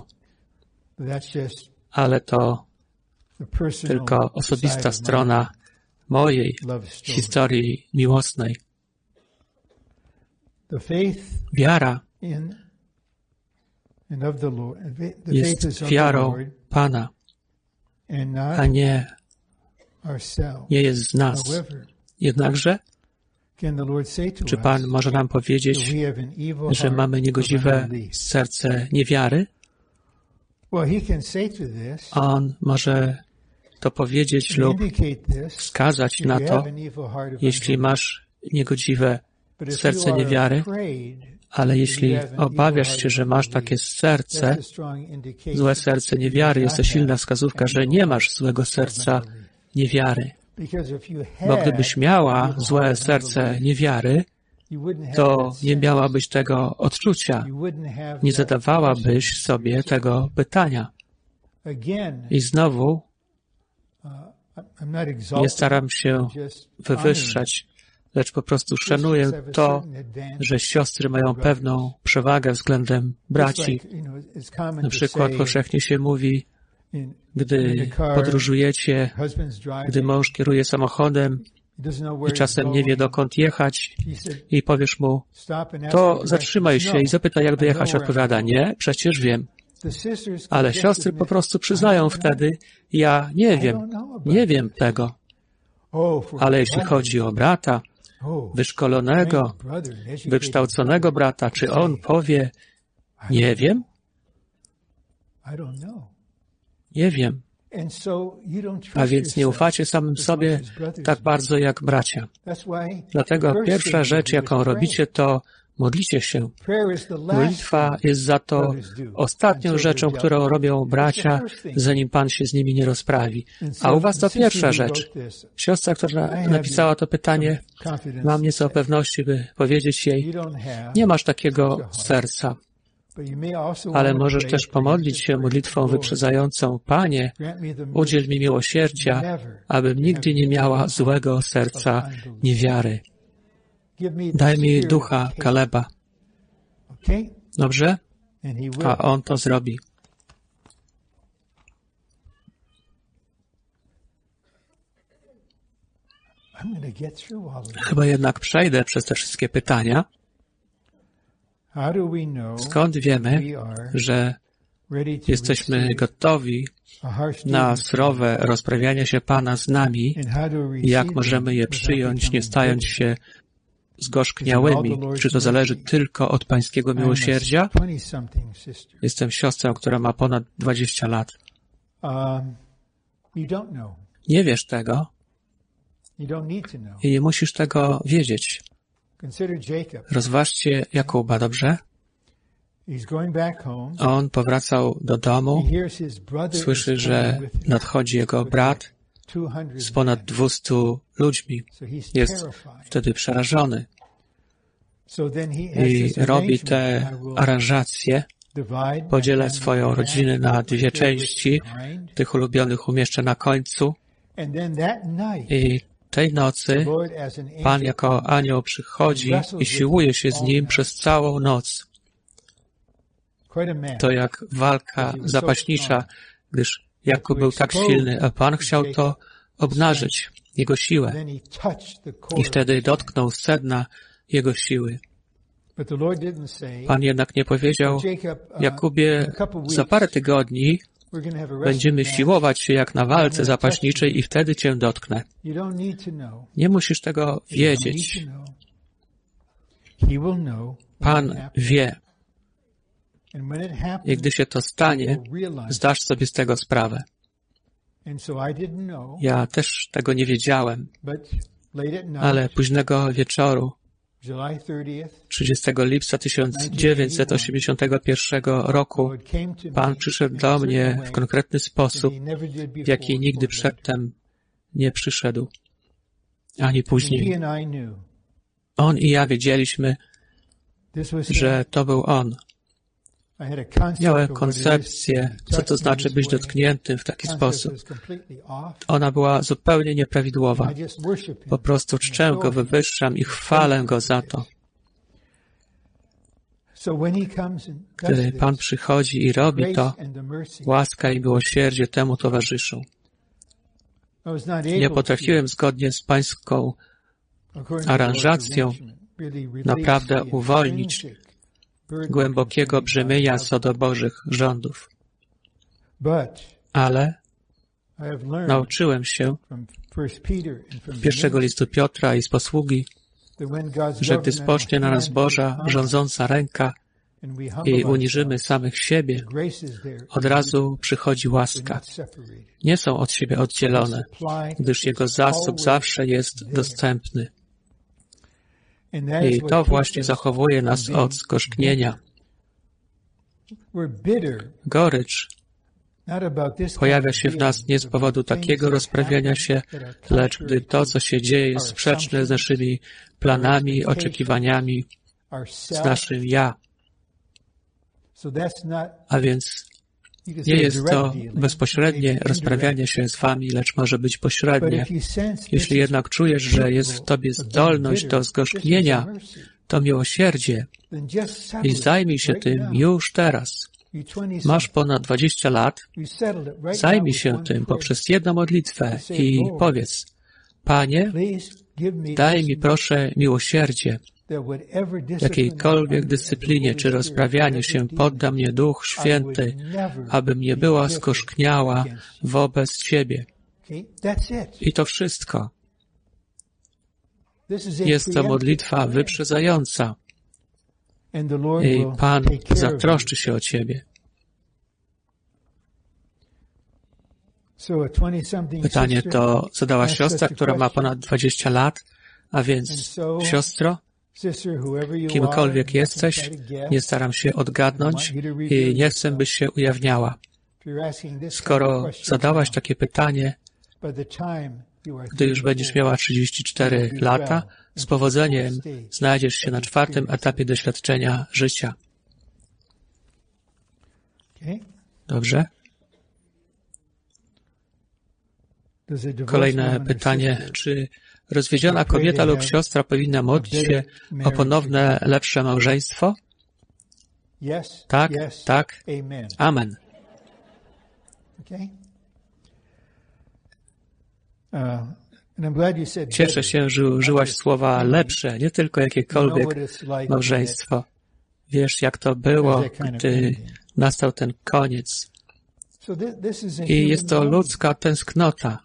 Ale to tylko osobista strona mojej historii miłosnej. Wiara jest wiarą Pana, a nie jest z nas. Jednakże czy Pan może nam powiedzieć, że mamy niegodziwe serce niewiary? On może to powiedzieć lub wskazać na to, jeśli masz niegodziwe serce niewiary, ale jeśli obawiasz się, że masz takie serce, złe serce niewiary, jest to silna wskazówka, że nie masz złego serca niewiary. Bo gdybyś miała złe serce niewiary, to nie miałabyś tego odczucia. Nie zadawałabyś sobie tego pytania. I znowu nie staram się wywyższać, lecz po prostu szanuję to, że siostry mają pewną przewagę względem braci. Na przykład powszechnie się mówi, gdy podróżujecie, gdy mąż kieruje samochodem i czasem nie wie, dokąd jechać i powiesz mu, to zatrzymaj się i zapytaj, jak dojechać. Odpowiada, nie, przecież wiem. Ale siostry po prostu przyznają wtedy, ja nie wiem tego. Ale jeśli chodzi o brata, wyszkolonego, wykształconego brata, czy on powie, nie wiem? Nie wiem. A więc nie ufacie samym sobie tak bardzo jak bracia. Dlatego pierwsza rzecz, jaką robicie, to modlicie się. Modlitwa jest za to ostatnią rzeczą, którą robią bracia, zanim Pan się z nimi nie rozprawi. A u was to pierwsza rzecz. Siostra, która napisała to pytanie, mam nieco pewności, by powiedzieć jej, nie masz takiego serca. Ale możesz też pomodlić się modlitwą wyprzedzającą, Panie, udziel mi miłosierdzia, abym nigdy nie miała złego serca niewiary. Daj mi ducha Kaleba. Dobrze? A on to zrobi. Chyba jednak przejdę przez te wszystkie pytania. Skąd wiemy, że jesteśmy gotowi na surowe rozprawianie się Pana z nami i jak możemy je przyjąć, nie stając się zgorzkniałymi? Czy to zależy tylko od Pańskiego miłosierdzia? Jestem siostrą, która ma ponad 20 lat. Nie wiesz tego i nie musisz tego wiedzieć. Rozważcie Jakuba, dobrze? On powracał do domu, słyszy, że nadchodzi jego brat z ponad 200 ludźmi. Jest wtedy przerażony i robi te aranżacje. Podzielę swoją rodzinę na dwie części. Tych ulubionych umieszczę na końcu. I tej nocy Pan jako anioł przychodzi i siłuje się z nim przez całą noc. To jak walka zapaśnicza, gdyż Jakub był tak silny, a Pan chciał to obnażyć, jego siłę. I wtedy dotknął sedna jego siły. Pan jednak nie powiedział, Jakubie, za parę tygodni będziemy siłować się jak na walce zapaśniczej i wtedy cię dotknę. Nie musisz tego wiedzieć. Pan wie. I gdy się to stanie, zdasz sobie z tego sprawę. Ja też tego nie wiedziałem, ale późnego wieczoru 30 lipca 1981 roku Pan przyszedł do mnie w konkretny sposób, w jaki nigdy przedtem nie przyszedł, ani później. On i ja wiedzieliśmy, że to był On. Miałem koncepcję, co to znaczy być dotkniętym w taki sposób. Ona była zupełnie nieprawidłowa. Po prostu czczę Go, wywyższam i chwalę Go za to. Gdy Pan przychodzi i robi to, łaska i miłosierdzie temu towarzyszą. Nie potrafiłem zgodnie z Pańską aranżacją naprawdę uwolnić głębokiego brzemienia co do Bożych rządów. Ale nauczyłem się z pierwszego listu Piotra i z posługi, że gdy spocznie na nas Boża rządząca ręka i uniżymy samych siebie, od razu przychodzi łaska. Nie są od siebie oddzielone, gdyż Jego zasób zawsze jest dostępny. I to właśnie zachowuje nas od zgorzknienia. Gorycz pojawia się w nas nie z powodu takiego rozprawiania się, lecz gdy to, co się dzieje, jest sprzeczne z naszymi planami, oczekiwaniami, z naszym ja. A więc nie jest to bezpośrednie rozprawianie się z wami, lecz może być pośrednie. Jeśli jednak czujesz, że jest w tobie zdolność do zgorzknienia, to miłosierdzie i zajmij się tym już teraz. Masz ponad 20 lat, zajmij się tym poprzez jedną modlitwę i powiedz: Panie, daj mi proszę miłosierdzie. Jakiejkolwiek dyscyplinie czy rozprawianiu się podda mnie Duch Święty, abym nie była skorzkniała wobec Ciebie. I to wszystko. Jest to modlitwa wyprzedzająca. I Pan zatroszczy się o Ciebie. Pytanie to zadała siostra, która ma ponad 20 lat, a więc siostro, kimkolwiek jesteś, nie staram się odgadnąć i nie chcę, byś się ujawniała. Skoro zadałaś takie pytanie, gdy już będziesz miała 34 lata, z powodzeniem znajdziesz się na 4. etapie doświadczenia życia. Dobrze? Kolejne pytanie. Czy rozwiedziona kobieta lub siostra powinna modlić się o ponowne, lepsze małżeństwo? Tak, tak. Amen. Cieszę się, że użyłaś słowa lepsze, nie tylko jakiekolwiek małżeństwo. Wiesz, jak to było, gdy nastał ten koniec. I jest to ludzka tęsknota.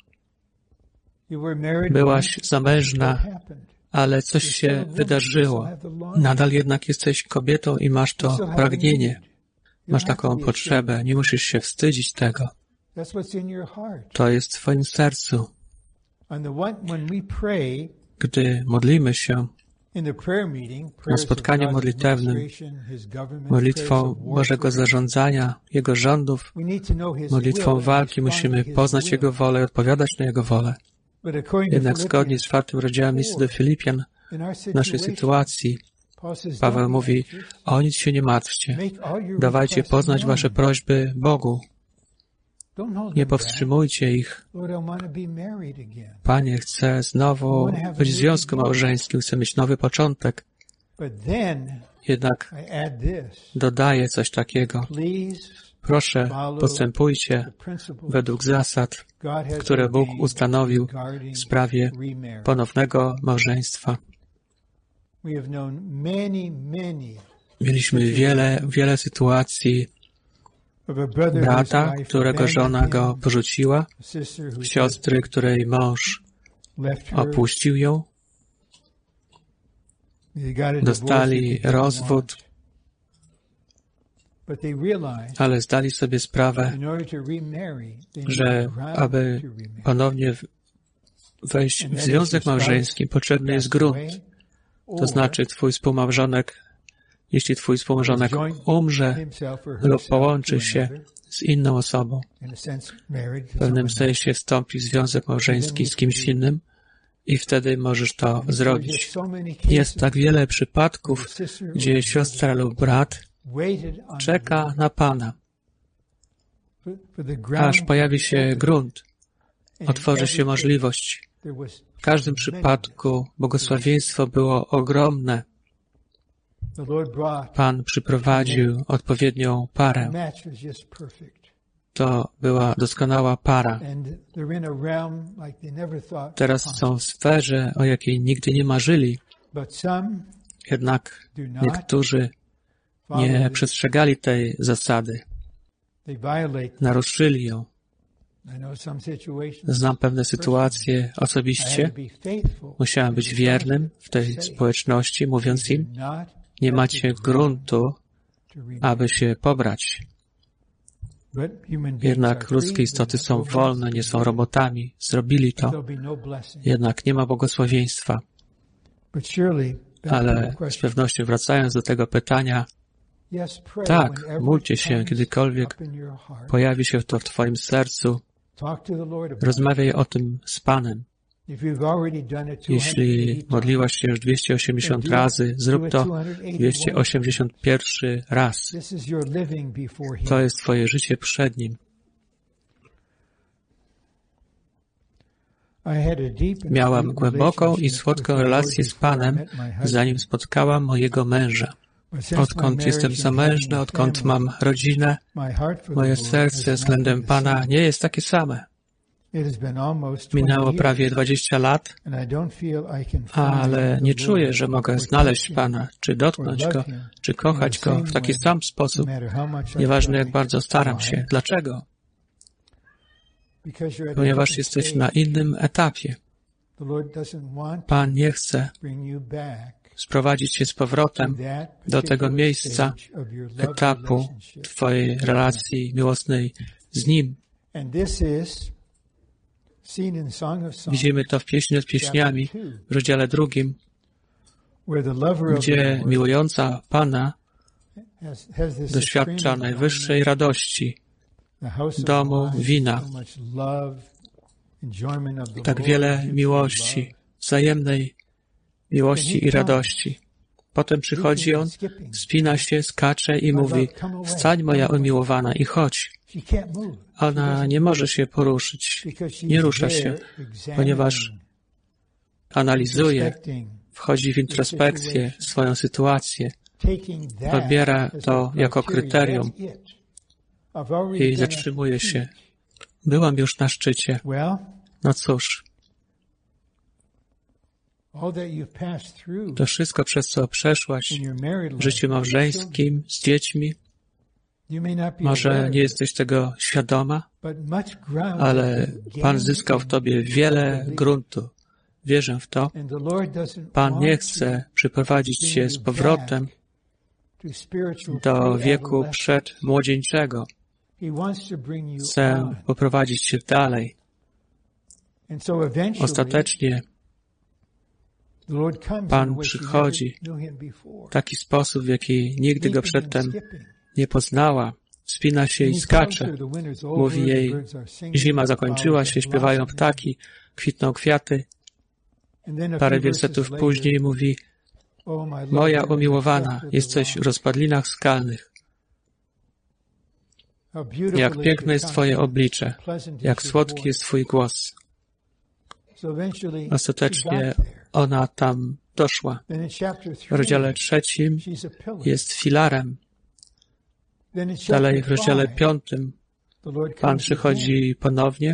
Byłaś zamężna, ale coś się wydarzyło. Nadal jednak jesteś kobietą i masz to pragnienie. Masz taką potrzebę. Nie musisz się wstydzić tego. To jest w twoim sercu. Gdy modlimy się na spotkaniu modlitewnym, modlitwą Bożego zarządzania, Jego rządów, modlitwą walki, musimy poznać Jego wolę i odpowiadać na Jego wolę. Jednak zgodnie z 4. rozdziałem listu do Filipian, w naszej sytuacji, Paweł mówi: o nic się nie martwcie. Dawajcie poznać wasze prośby Bogu. Nie powstrzymujcie ich. Panie, chcę znowu być w związku małżeńskim, chcę mieć nowy początek. Jednak dodaję coś takiego. Proszę, postępujcie według zasad, które Bóg ustanowił w sprawie ponownego małżeństwa. Mieliśmy wiele sytuacji brata, którego żona go porzuciła, siostry, której mąż opuścił ją, dostali rozwód, ale zdali sobie sprawę, że aby ponownie wejść w związek małżeński, potrzebny jest grunt. To znaczy twój współmałżonek, jeśli twój współmałżonek umrze lub połączy się z inną osobą, w pewnym sensie wstąpi w związek małżeński z kimś innym i wtedy możesz to zrobić. Jest tak wiele przypadków, gdzie siostra lub brat czeka na Pana, aż pojawi się grunt, otworzy się możliwość. W każdym przypadku błogosławieństwo było ogromne. Pan przyprowadził odpowiednią parę. To była doskonała para. Teraz są w sferze, o jakiej nigdy nie marzyli. Jednak niektórzy nie przestrzegali tej zasady. Naruszyli ją. Znam pewne sytuacje osobiście. Musiałem być wiernym w tej społeczności, mówiąc im: nie macie gruntu, aby się pobrać. Jednak ludzkie istoty są wolne, nie są robotami. Zrobili to. Jednak nie ma błogosławieństwa. Ale z pewnością, wracając do tego pytania, Tak, módlcie się, kiedykolwiek pojawi się to w Twoim sercu. Rozmawiaj o tym z Panem. Jeśli modliłaś się już 280 razy, zrób to 281 raz. To jest Twoje życie przed Nim. Miałam głęboką i słodką relację z Panem, zanim spotkałam mojego męża. Odkąd jestem zamężna, odkąd mam rodzinę, moje serce względem Pana nie jest takie same. Minęło prawie 20 lat, ale nie czuję, że mogę znaleźć Pana, czy dotknąć Go, czy kochać Go w taki sam sposób, nieważne jak bardzo staram się. Dlaczego? Ponieważ jesteś na innym etapie. Pan nie chce sprowadzić Cię z powrotem do tego miejsca, etapu Twojej relacji miłosnej z Nim. Widzimy to w Pieśni nad Pieśniami, w rozdziale 2, gdzie miłująca Pana doświadcza najwyższej radości, domu wina, tak wiele miłości, wzajemnej miłości i radości. Potem przychodzi on, wspina się, skacze i mówi: wstań, moja umiłowana, i chodź. Ona nie może się poruszyć, nie rusza się, ponieważ analizuje, wchodzi w introspekcję, swoją sytuację, odbiera to jako kryterium i zatrzymuje się. Byłam już na szczycie. No cóż, to wszystko, przez co przeszłaś w życiu małżeńskim, z dziećmi, może nie jesteś tego świadoma, ale Pan zyskał w tobie wiele gruntu. Wierzę w to. Pan nie chce przyprowadzić cię z powrotem do wieku przedmłodzieńczego. Chce poprowadzić cię dalej. Ostatecznie Pan przychodzi w taki sposób, w jaki nigdy Go przedtem nie poznała. Wspina się i skacze. Mówi jej: zima zakończyła się, śpiewają ptaki, kwitną kwiaty. Parę wersetów później mówi: moja umiłowana, jesteś w rozpadlinach skalnych. Jak piękne jest Twoje oblicze, jak słodki jest Twój głos. Ostatecznie ona tam doszła. W rozdziale 3 jest filarem. Dalej w rozdziale 5 Pan przychodzi ponownie,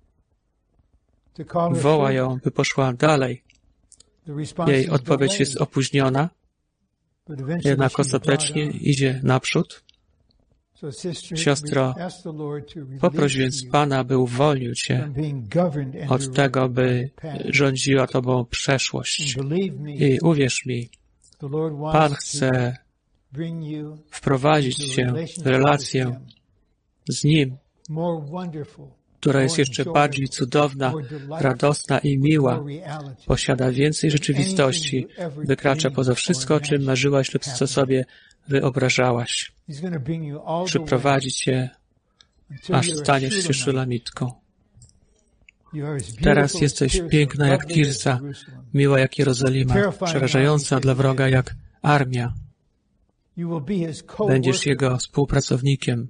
woła ją, by poszła dalej. Jej odpowiedź jest opóźniona, jednak ostatecznie idzie naprzód. Siostro, poproś więc Pana, by uwolnił Cię od tego, by rządziła Tobą przeszłość. I uwierz mi, Pan chce wprowadzić Cię w relację z Nim, która jest jeszcze bardziej cudowna, radosna i miła, posiada więcej rzeczywistości, wykracza poza wszystko, o czym marzyłaś lub co sobie wyobrażałaś. Przyprowadzi Cię, aż staniesz się szulamitką. Teraz jesteś piękna jak Tirsa, miła jak Jerozolima, przerażająca dla wroga jak armia. Będziesz Jego współpracownikiem,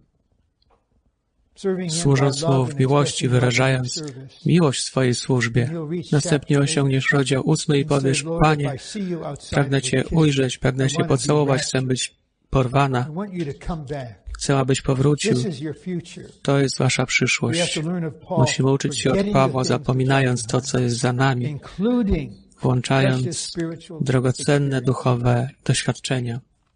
służąc Mu w miłości, wyrażając miłość w swojej służbie. Następnie osiągniesz rozdział 8 i powiesz: Panie, pragnę Cię ujrzeć, pragnę Cię pocałować, chcę być porwana. Chcę, abyś powrócił. To jest Wasza przyszłość. Musimy uczyć się od Pawła, zapominając to, co jest za nami, włączając drogocenne duchowe doświadczenia.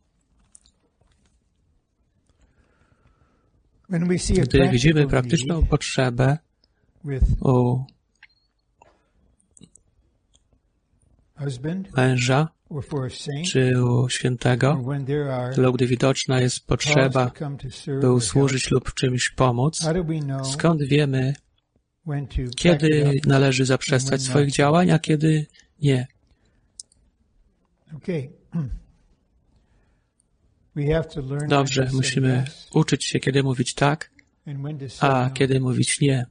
Gdy widzimy praktyczną potrzebę u męża czy u świętego, lub gdy widoczna jest potrzeba, by usłużyć lub w czymś pomóc, skąd wiemy, kiedy należy zaprzestać swoich działań, a kiedy nie? Dobrze, musimy uczyć się, kiedy mówić tak, a kiedy mówić nie.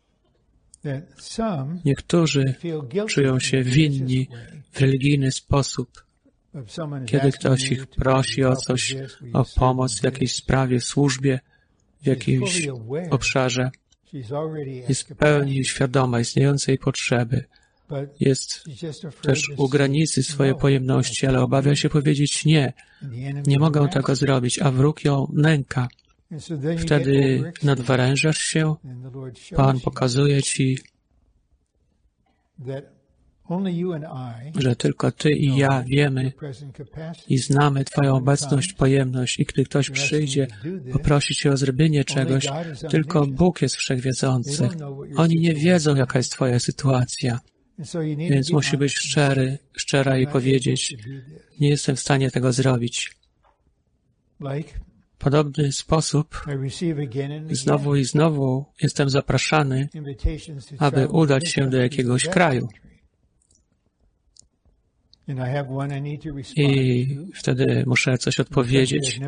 Niektórzy czują się winni w religijny sposób, kiedy ktoś ich prosi o coś, o pomoc w jakiejś sprawie, w służbie, w jakimś obszarze. Jest w pełni świadoma istniejącej potrzeby. Jest też u granicy swojej pojemności, ale obawia się powiedzieć nie. Nie mogę tego zrobić, a wróg ją nęka. Wtedy nadwyrężasz się, Pan pokazuje Ci, że tylko Ty i ja wiemy i znamy Twoją obecność, pojemność i gdy ktoś przyjdzie, poprosi Cię o zrobienie czegoś, tylko Bóg jest wszechwiedzący. Oni nie wiedzą, jaka jest Twoja sytuacja. Więc musi być szczera i powiedzieć, nie jestem w stanie tego zrobić. W podobny sposób znowu i znowu jestem zapraszany, aby udać się do jakiegoś kraju. I wtedy muszę coś odpowiedzieć.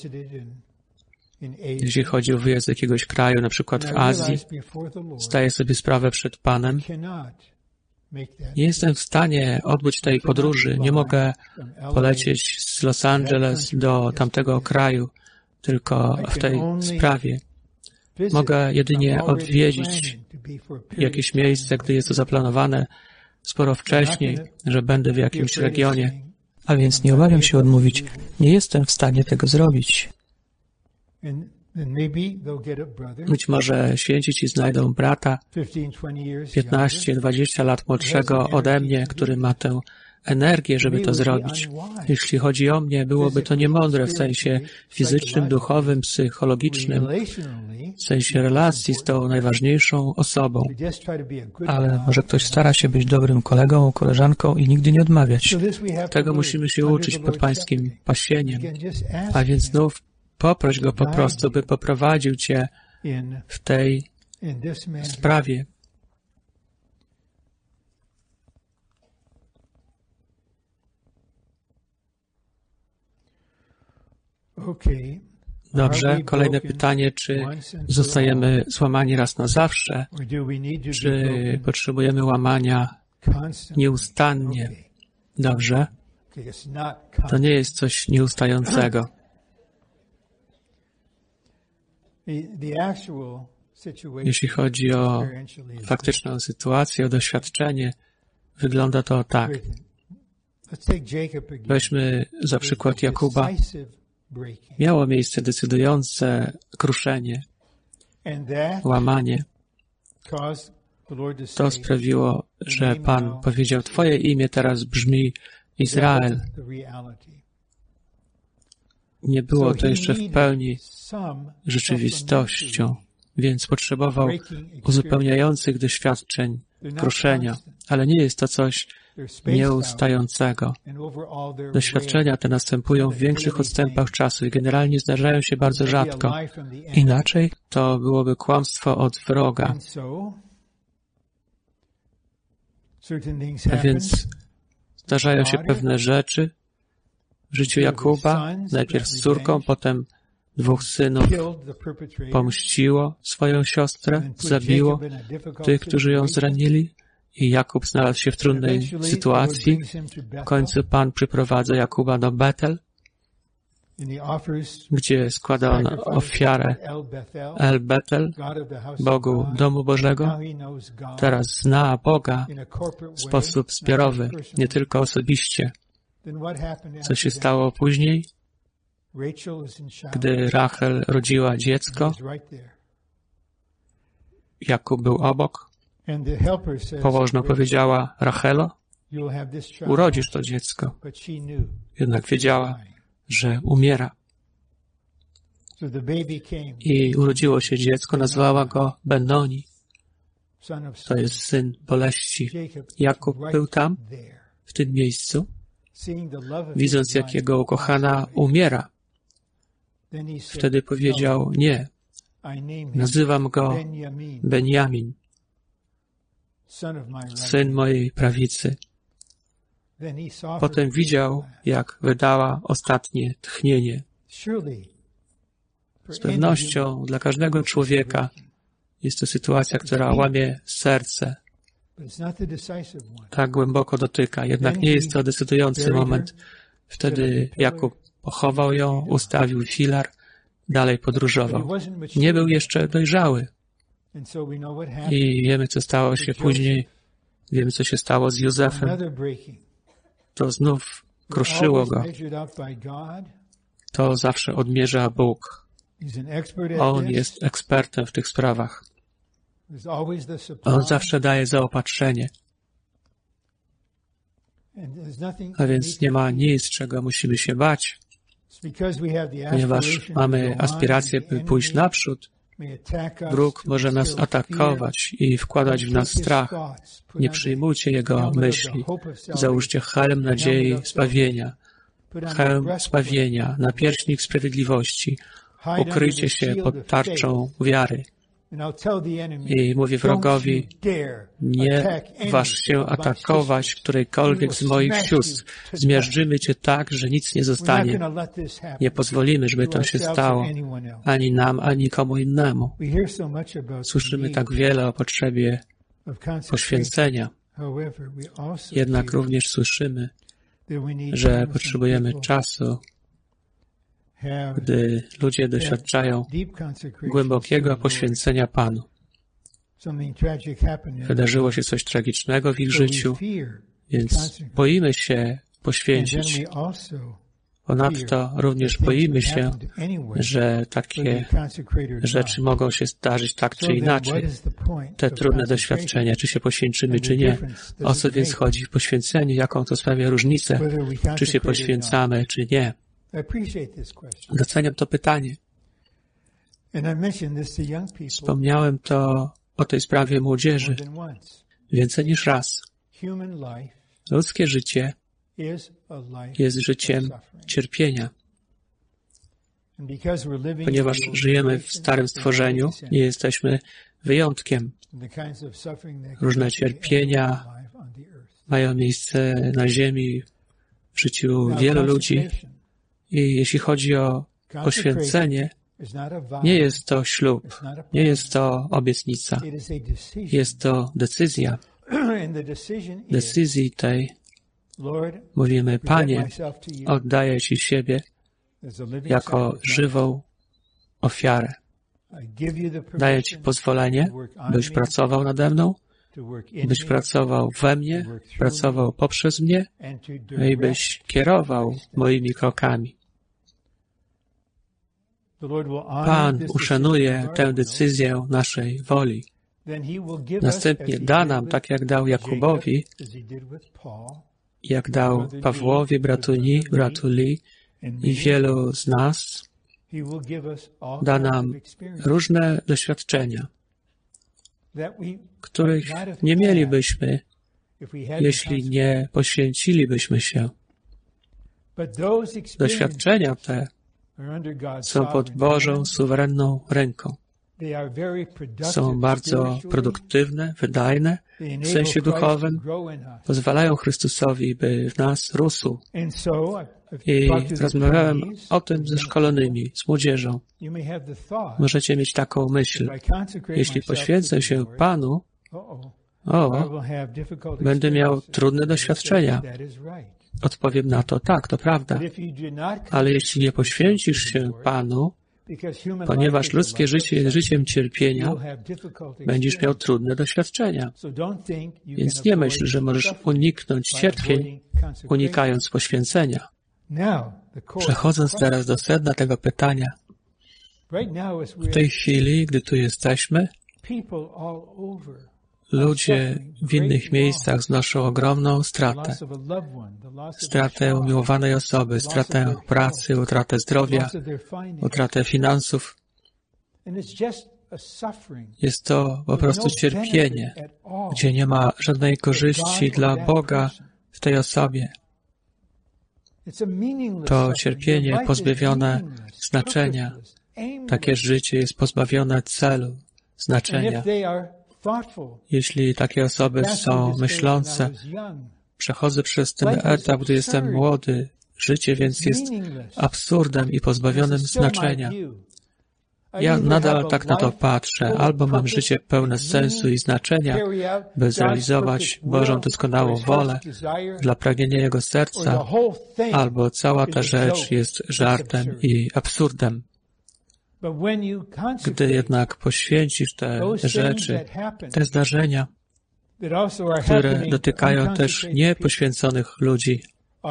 Jeśli chodzi o wyjazd do jakiegoś kraju, na przykład w Azji, zdaję sobie sprawę przed Panem. Nie jestem w stanie odbyć tej podróży. Nie mogę polecieć z Los Angeles do tamtego kraju, tylko w tej sprawie. Mogę jedynie odwiedzić jakieś miejsce, gdy jest to zaplanowane sporo wcześniej, że będę w jakimś regionie. A więc nie obawiam się odmówić. Nie jestem w stanie tego zrobić. Być może święci Ci znajdą brata 15-20 lat młodszego ode mnie, który ma tę energię, żeby to zrobić. Jeśli chodzi o mnie, byłoby to niemądre w sensie fizycznym, duchowym, psychologicznym, w sensie relacji z tą najważniejszą osobą. Ale może ktoś stara się być dobrym kolegą, koleżanką i nigdy nie odmawiać. Tego musimy się uczyć pod Pańskim pasieniem. A więc znów poproś Go po prostu, by poprowadził Cię w tej sprawie. Dobrze, kolejne pytanie, czy zostajemy złamani raz na zawsze, czy potrzebujemy łamania nieustannie? Dobrze, to nie jest coś nieustającego. Jeśli chodzi o faktyczną sytuację, o doświadczenie, wygląda to tak. Weźmy za przykład Jakuba. Miało miejsce decydujące kruszenie, łamanie. To sprawiło, że Pan powiedział, Twoje imię teraz brzmi Izrael. Nie było to jeszcze w pełni rzeczywistością, więc potrzebował uzupełniających doświadczeń kruszenia, ale nie jest to coś nieustającego. Doświadczenia te następują w większych odstępach czasu i generalnie zdarzają się bardzo rzadko. Inaczej to byłoby kłamstwo od wroga. A więc zdarzają się pewne rzeczy w życiu Jakuba, najpierw z córką, potem 2 synów pomściło swoją siostrę, zabiło tych, którzy ją zranili i Jakub znalazł się w trudnej sytuacji. W końcu Pan przyprowadza Jakuba do Betel, gdzie składa on ofiarę El Betel, Bogu Domu Bożego. Teraz zna Boga w sposób zbiorowy, nie tylko osobiście. Co się stało później? Gdy Rachel rodziła dziecko, Jakub był obok. Położna powiedziała, Rachelo, urodzisz to dziecko. Jednak wiedziała, że umiera. I urodziło się dziecko, nazwała go Benoni. To jest syn boleści. Jakub był tam, w tym miejscu, widząc, jak jego ukochana umiera. Wtedy powiedział, nie, nazywam go Benjamin, syn mojej prawicy. Potem widział, jak wydała ostatnie tchnienie Z pewnością dla każdego człowieka jest to sytuacja, która łamie serce, tak głęboko dotyka. Jednak nie jest to decydujący moment. Wtedy Jakub pochował ją, ustawił filar, dalej podróżował. Nie był jeszcze dojrzały. I wiemy, co stało się później. Wiemy, co się stało z Józefem. To znów kruszyło go. To zawsze odmierza Bóg. On jest ekspertem w tych sprawach. On zawsze daje zaopatrzenie. A więc nie ma nic, czego musimy się bać, ponieważ mamy aspiracje, by pójść naprzód. Wróg może nas atakować i wkładać w nas strach. Nie przyjmujcie jego myśli. Załóżcie helm nadziei zbawienia. Hełm zbawienia, napierśnik sprawiedliwości. Ukryjcie się pod tarczą wiary. I mówię wrogowi, nie waż się atakować którejkolwiek z moich sióstr. Zmiażdżymy cię tak, że nic nie zostanie. Nie pozwolimy, żeby to się stało. Ani nam, ani komu innemu. Słyszymy tak wiele o potrzebie poświęcenia. Jednak również słyszymy, że potrzebujemy czasu, gdy ludzie doświadczają głębokiego poświęcenia Panu. Wydarzyło się coś tragicznego w ich życiu, więc boimy się poświęcić. Ponadto również boimy się, że takie rzeczy mogą się zdarzyć tak czy inaczej. Te trudne doświadczenia, czy się poświęcimy, czy nie. O co więc chodzi w poświęceniu? Jaką to sprawia różnicę? Czy się poświęcamy, czy nie? Doceniam to pytanie. Wspomniałem to o tej sprawie młodzieży więcej niż raz. Ludzkie życie jest życiem cierpienia. Ponieważ żyjemy w starym stworzeniu, nie jesteśmy wyjątkiem. Różne cierpienia mają miejsce na ziemi, w życiu wielu ludzi. I jeśli chodzi o poświęcenie, nie jest to ślub, nie jest to obietnica, jest to decyzja. W decyzji tej mówimy, Panie, oddaję Ci siebie jako żywą ofiarę. Daję Ci pozwolenie, byś pracował nade mną, byś pracował we mnie, pracował poprzez mnie i byś kierował moimi krokami. Pan uszanuje tę decyzję naszej woli. Następnie da nam, tak jak dał Jakubowi, jak dał Pawłowi, bratu Li i wielu z nas, da nam różne doświadczenia, których nie mielibyśmy, jeśli nie poświęcilibyśmy się. Doświadczenia te są pod Bożą suwerenną ręką. Są bardzo produktywne, wydajne w sensie duchowym, pozwalają Chrystusowi, by w nas rósł. I rozmawiałem o tym ze szkolonymi, z młodzieżą. Możecie mieć taką myśl. Jeśli poświęcę się Panu, będę miał trudne doświadczenia. Odpowiem na to, tak, to prawda. Ale jeśli nie poświęcisz się Panu, ponieważ ludzkie życie jest życiem cierpienia, będziesz miał trudne doświadczenia. Więc nie myśl, że możesz uniknąć cierpień, unikając poświęcenia. Przechodząc teraz do sedna tego pytania, w tej chwili, gdy tu jesteśmy, ludzie w innych miejscach znoszą ogromną stratę. Stratę umiłowanej osoby, stratę pracy, utratę zdrowia, utratę finansów. Jest to po prostu cierpienie, gdzie nie ma żadnej korzyści dla Boga w tej osobie. To cierpienie pozbawione znaczenia. Takie życie jest pozbawione celu, znaczenia. Jeśli takie osoby są myślące, przechodzę przez ten etap, gdy jestem młody, Życie więc jest absurdem i pozbawionym znaczenia. Ja nadal tak na to patrzę. Albo mam życie pełne sensu i znaczenia, by zrealizować Bożą doskonałą wolę dla pragnienia Jego serca, albo cała ta rzecz jest żartem i absurdem. Gdy jednak poświęcisz te rzeczy, te zdarzenia, które dotykają też niepoświęconych ludzi,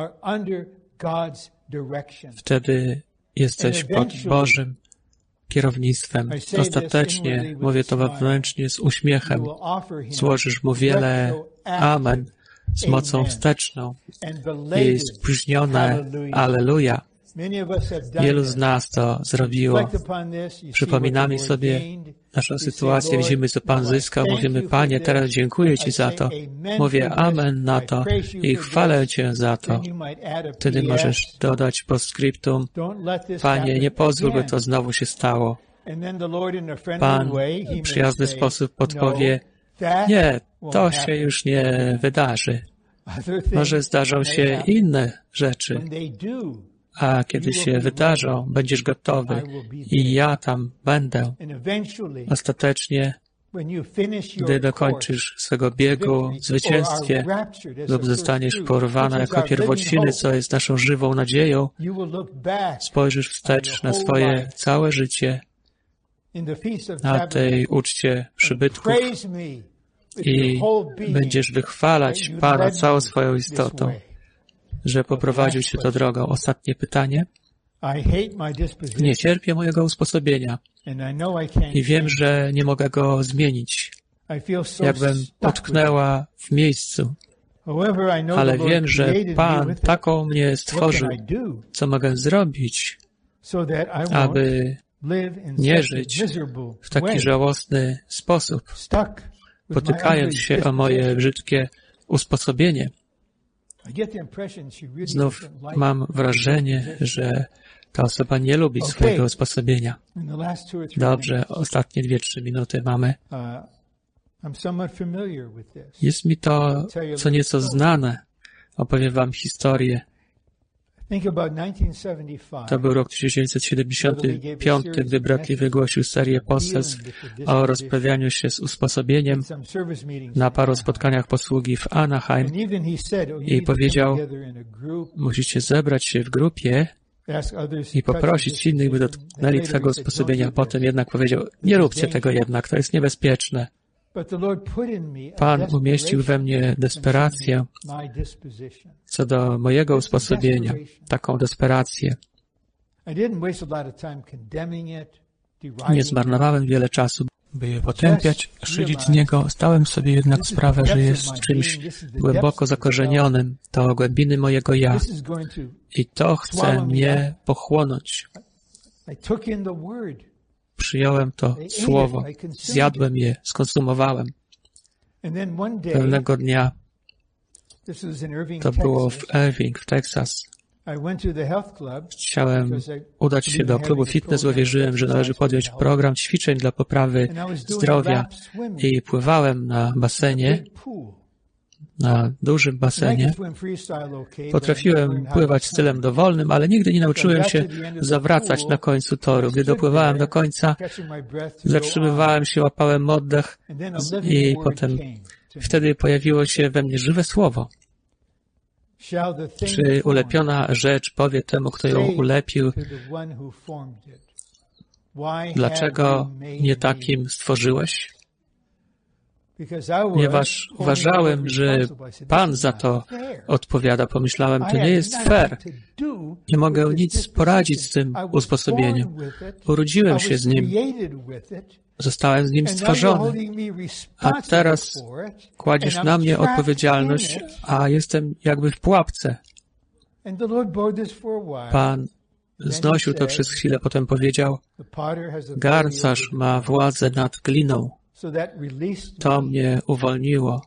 wtedy jesteś pod Bożym kierownictwem. Ostatecznie, mówię to wewnętrznie z uśmiechem, złożysz Mu wiele amen z mocą wsteczną i spóźnione Alleluja. Wielu z nas to zrobiło. Przypominamy sobie naszą sytuację, widzimy, co Pan zyskał, mówimy, Panie, teraz dziękuję Ci za to. Mówię amen na to i chwalę Cię za to. Wtedy możesz dodać postscriptum, Panie, nie pozwól, by to znowu się stało. Pan w przyjazny sposób podpowie, nie, to się już nie wydarzy. Może zdarzą się inne rzeczy. A kiedy się wydarzą, będziesz gotowy i ja tam będę. Ostatecznie, gdy dokończysz swego biegu w zwycięstwie lub zostaniesz porwana jako pierwociny, co jest naszą żywą nadzieją, spojrzysz wstecz na swoje całe życie na tej uczcie przybytków i będziesz wychwalać Pana całą swoją istotą, że poprowadził Cię tą drogą. Ostatnie pytanie. Nie cierpię mojego usposobienia i wiem, że nie mogę go zmienić. Jakbym utknęła w miejscu. Ale wiem, że Pan taką mnie stworzył, co mogę zrobić, aby nie żyć w taki żałosny sposób, potykając się o moje brzydkie usposobienie. Znów mam wrażenie, że ta osoba nie lubi swojego usposobienia. Dobrze, ostatnie 2-3 minuty mamy. Jest mi to co nieco znane. Opowiem Wam historię. To był rok 1975, gdy Bradley wygłosił serię poselstw o rozprawianiu się z usposobieniem na paru spotkaniach posługi w Anaheim i powiedział, musicie zebrać się w grupie i poprosić innych, by dotknęli Twego usposobienia. Potem jednak powiedział, nie róbcie tego jednak, to jest niebezpieczne. Pan umieścił we mnie desperację co do mojego usposobienia, taką desperację. Nie zmarnowałem wiele czasu, by je potępiać, szydzić z niego. Zdałem sobie jednak sprawę, że jest czymś głęboko zakorzenionym. To głębiny mojego ja. I to chce mnie pochłonąć. Przyjąłem to słowo, zjadłem je, skonsumowałem. Pewnego dnia, to było w Irving, w Texas, chciałem udać się do klubu fitness, bo wierzyłem, że należy podjąć program ćwiczeń dla poprawy zdrowia i pływałem na basenie, na dużym basenie. Potrafiłem pływać stylem dowolnym, ale nigdy nie nauczyłem się zawracać na końcu toru. Gdy dopływałem do końca, zatrzymywałem się, łapałem oddech i potem wtedy pojawiło się we mnie żywe słowo. Czy ulepiona rzecz powie temu, kto ją ulepił, dlaczego nie takim stworzyłeś? Ponieważ uważałem, że Pan za to odpowiada. Pomyślałem, to nie jest fair. Nie mogę nic poradzić z tym usposobieniem. Urodziłem się z nim. Zostałem z nim stworzony. A teraz kładziesz na mnie odpowiedzialność, a jestem jakby w pułapce. Pan znosił to przez chwilę, potem powiedział, garncarz ma władzę nad gliną. To mnie uwolniło.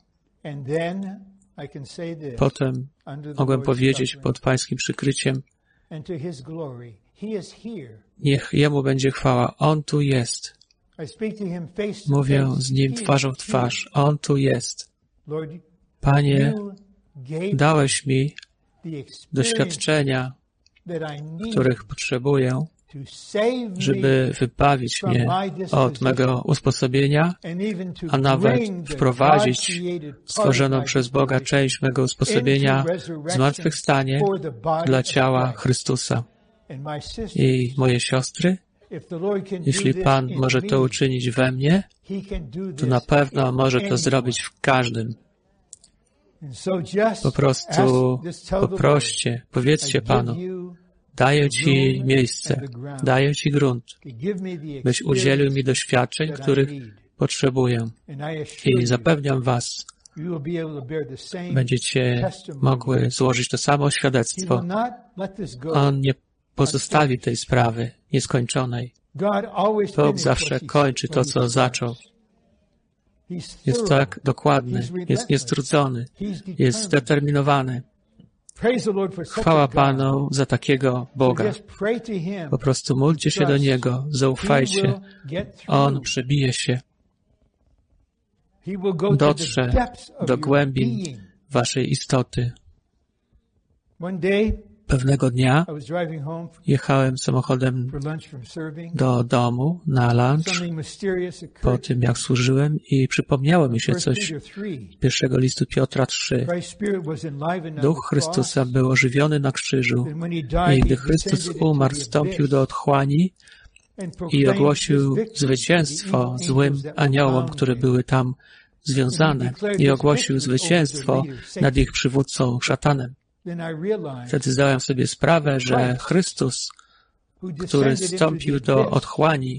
Potem mogłem powiedzieć pod Pańskim przykryciem, niech Jemu będzie chwała. On tu jest. Mówię z Nim twarzą w twarz. On tu jest. Panie, dałeś mi doświadczenia, których potrzebuję, żeby wybawić mnie od mego usposobienia, a nawet wprowadzić stworzoną przez Boga część mego usposobienia w zmartwychwstanie dla ciała Chrystusa. I moje siostry, jeśli Pan może to uczynić we mnie, to na pewno może to zrobić w każdym. Po prostu poproście, powiedzcie Panu, daję Ci miejsce, daję Ci grunt, byś udzielił mi doświadczeń, których potrzebuję. I zapewniam Was, będziecie mogły złożyć to samo świadectwo. On nie pozostawi tej sprawy nieskończonej. Bóg zawsze kończy to, co zaczął. Jest tak dokładny, jest niestrudzony, jest zdeterminowany. Chwała Panu za takiego Boga. Po prostu módlcie się do Niego, zaufajcie. On przebije się, dotrze do głębin waszej istoty. Pewnego dnia jechałem samochodem do domu na lunch po tym, jak służyłem i przypomniało mi się coś z pierwszego listu Piotra 3. Duch Chrystusa był ożywiony na krzyżu i gdy Chrystus umarł, wstąpił do otchłani i ogłosił zwycięstwo złym aniołom, które były tam związane, i ogłosił zwycięstwo nad ich przywódcą, szatanem. Wtedy zdałem sobie sprawę, że Chrystus, który zstąpił do otchłani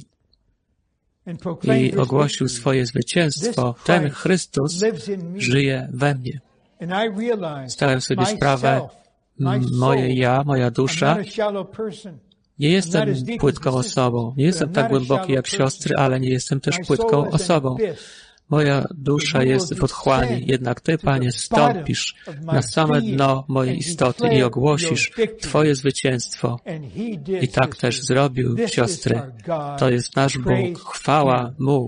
i ogłosił swoje zwycięstwo, ten Chrystus żyje we mnie. Zdałem sobie sprawę, moja dusza, nie jestem płytką osobą, nie jestem tak głęboki jak siostry, ale nie jestem też płytką osobą. Moja dusza jest w otchłani, jednak Ty, Panie, stąpisz na same dno mojej istoty i ogłosisz Twoje zwycięstwo. I tak też zrobił, siostry. To jest nasz Bóg. Chwała Mu.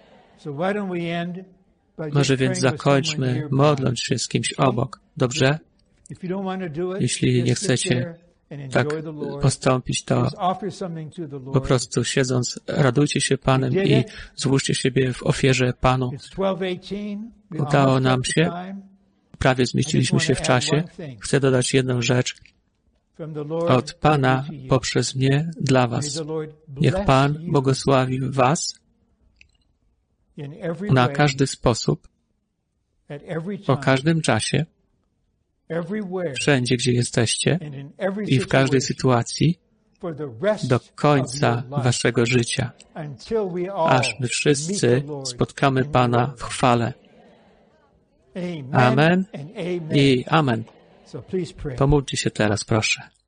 Może więc zakończmy, modląc się z kimś obok. Dobrze? Jeśli nie chcecie tak postąpić, to po prostu siedząc, radujcie się Panem i złóżcie siebie w ofierze Panu. Udało nam się, prawie zmieściliśmy się w czasie. Chcę dodać jedną rzecz od Pana poprzez mnie dla Was. Niech Pan błogosławi Was na każdy sposób, o każdym czasie, wszędzie, gdzie jesteście i w każdej sytuacji do końca waszego życia, aż my wszyscy spotkamy Pana w chwale. Amen i amen. Pomódlcie się teraz, proszę.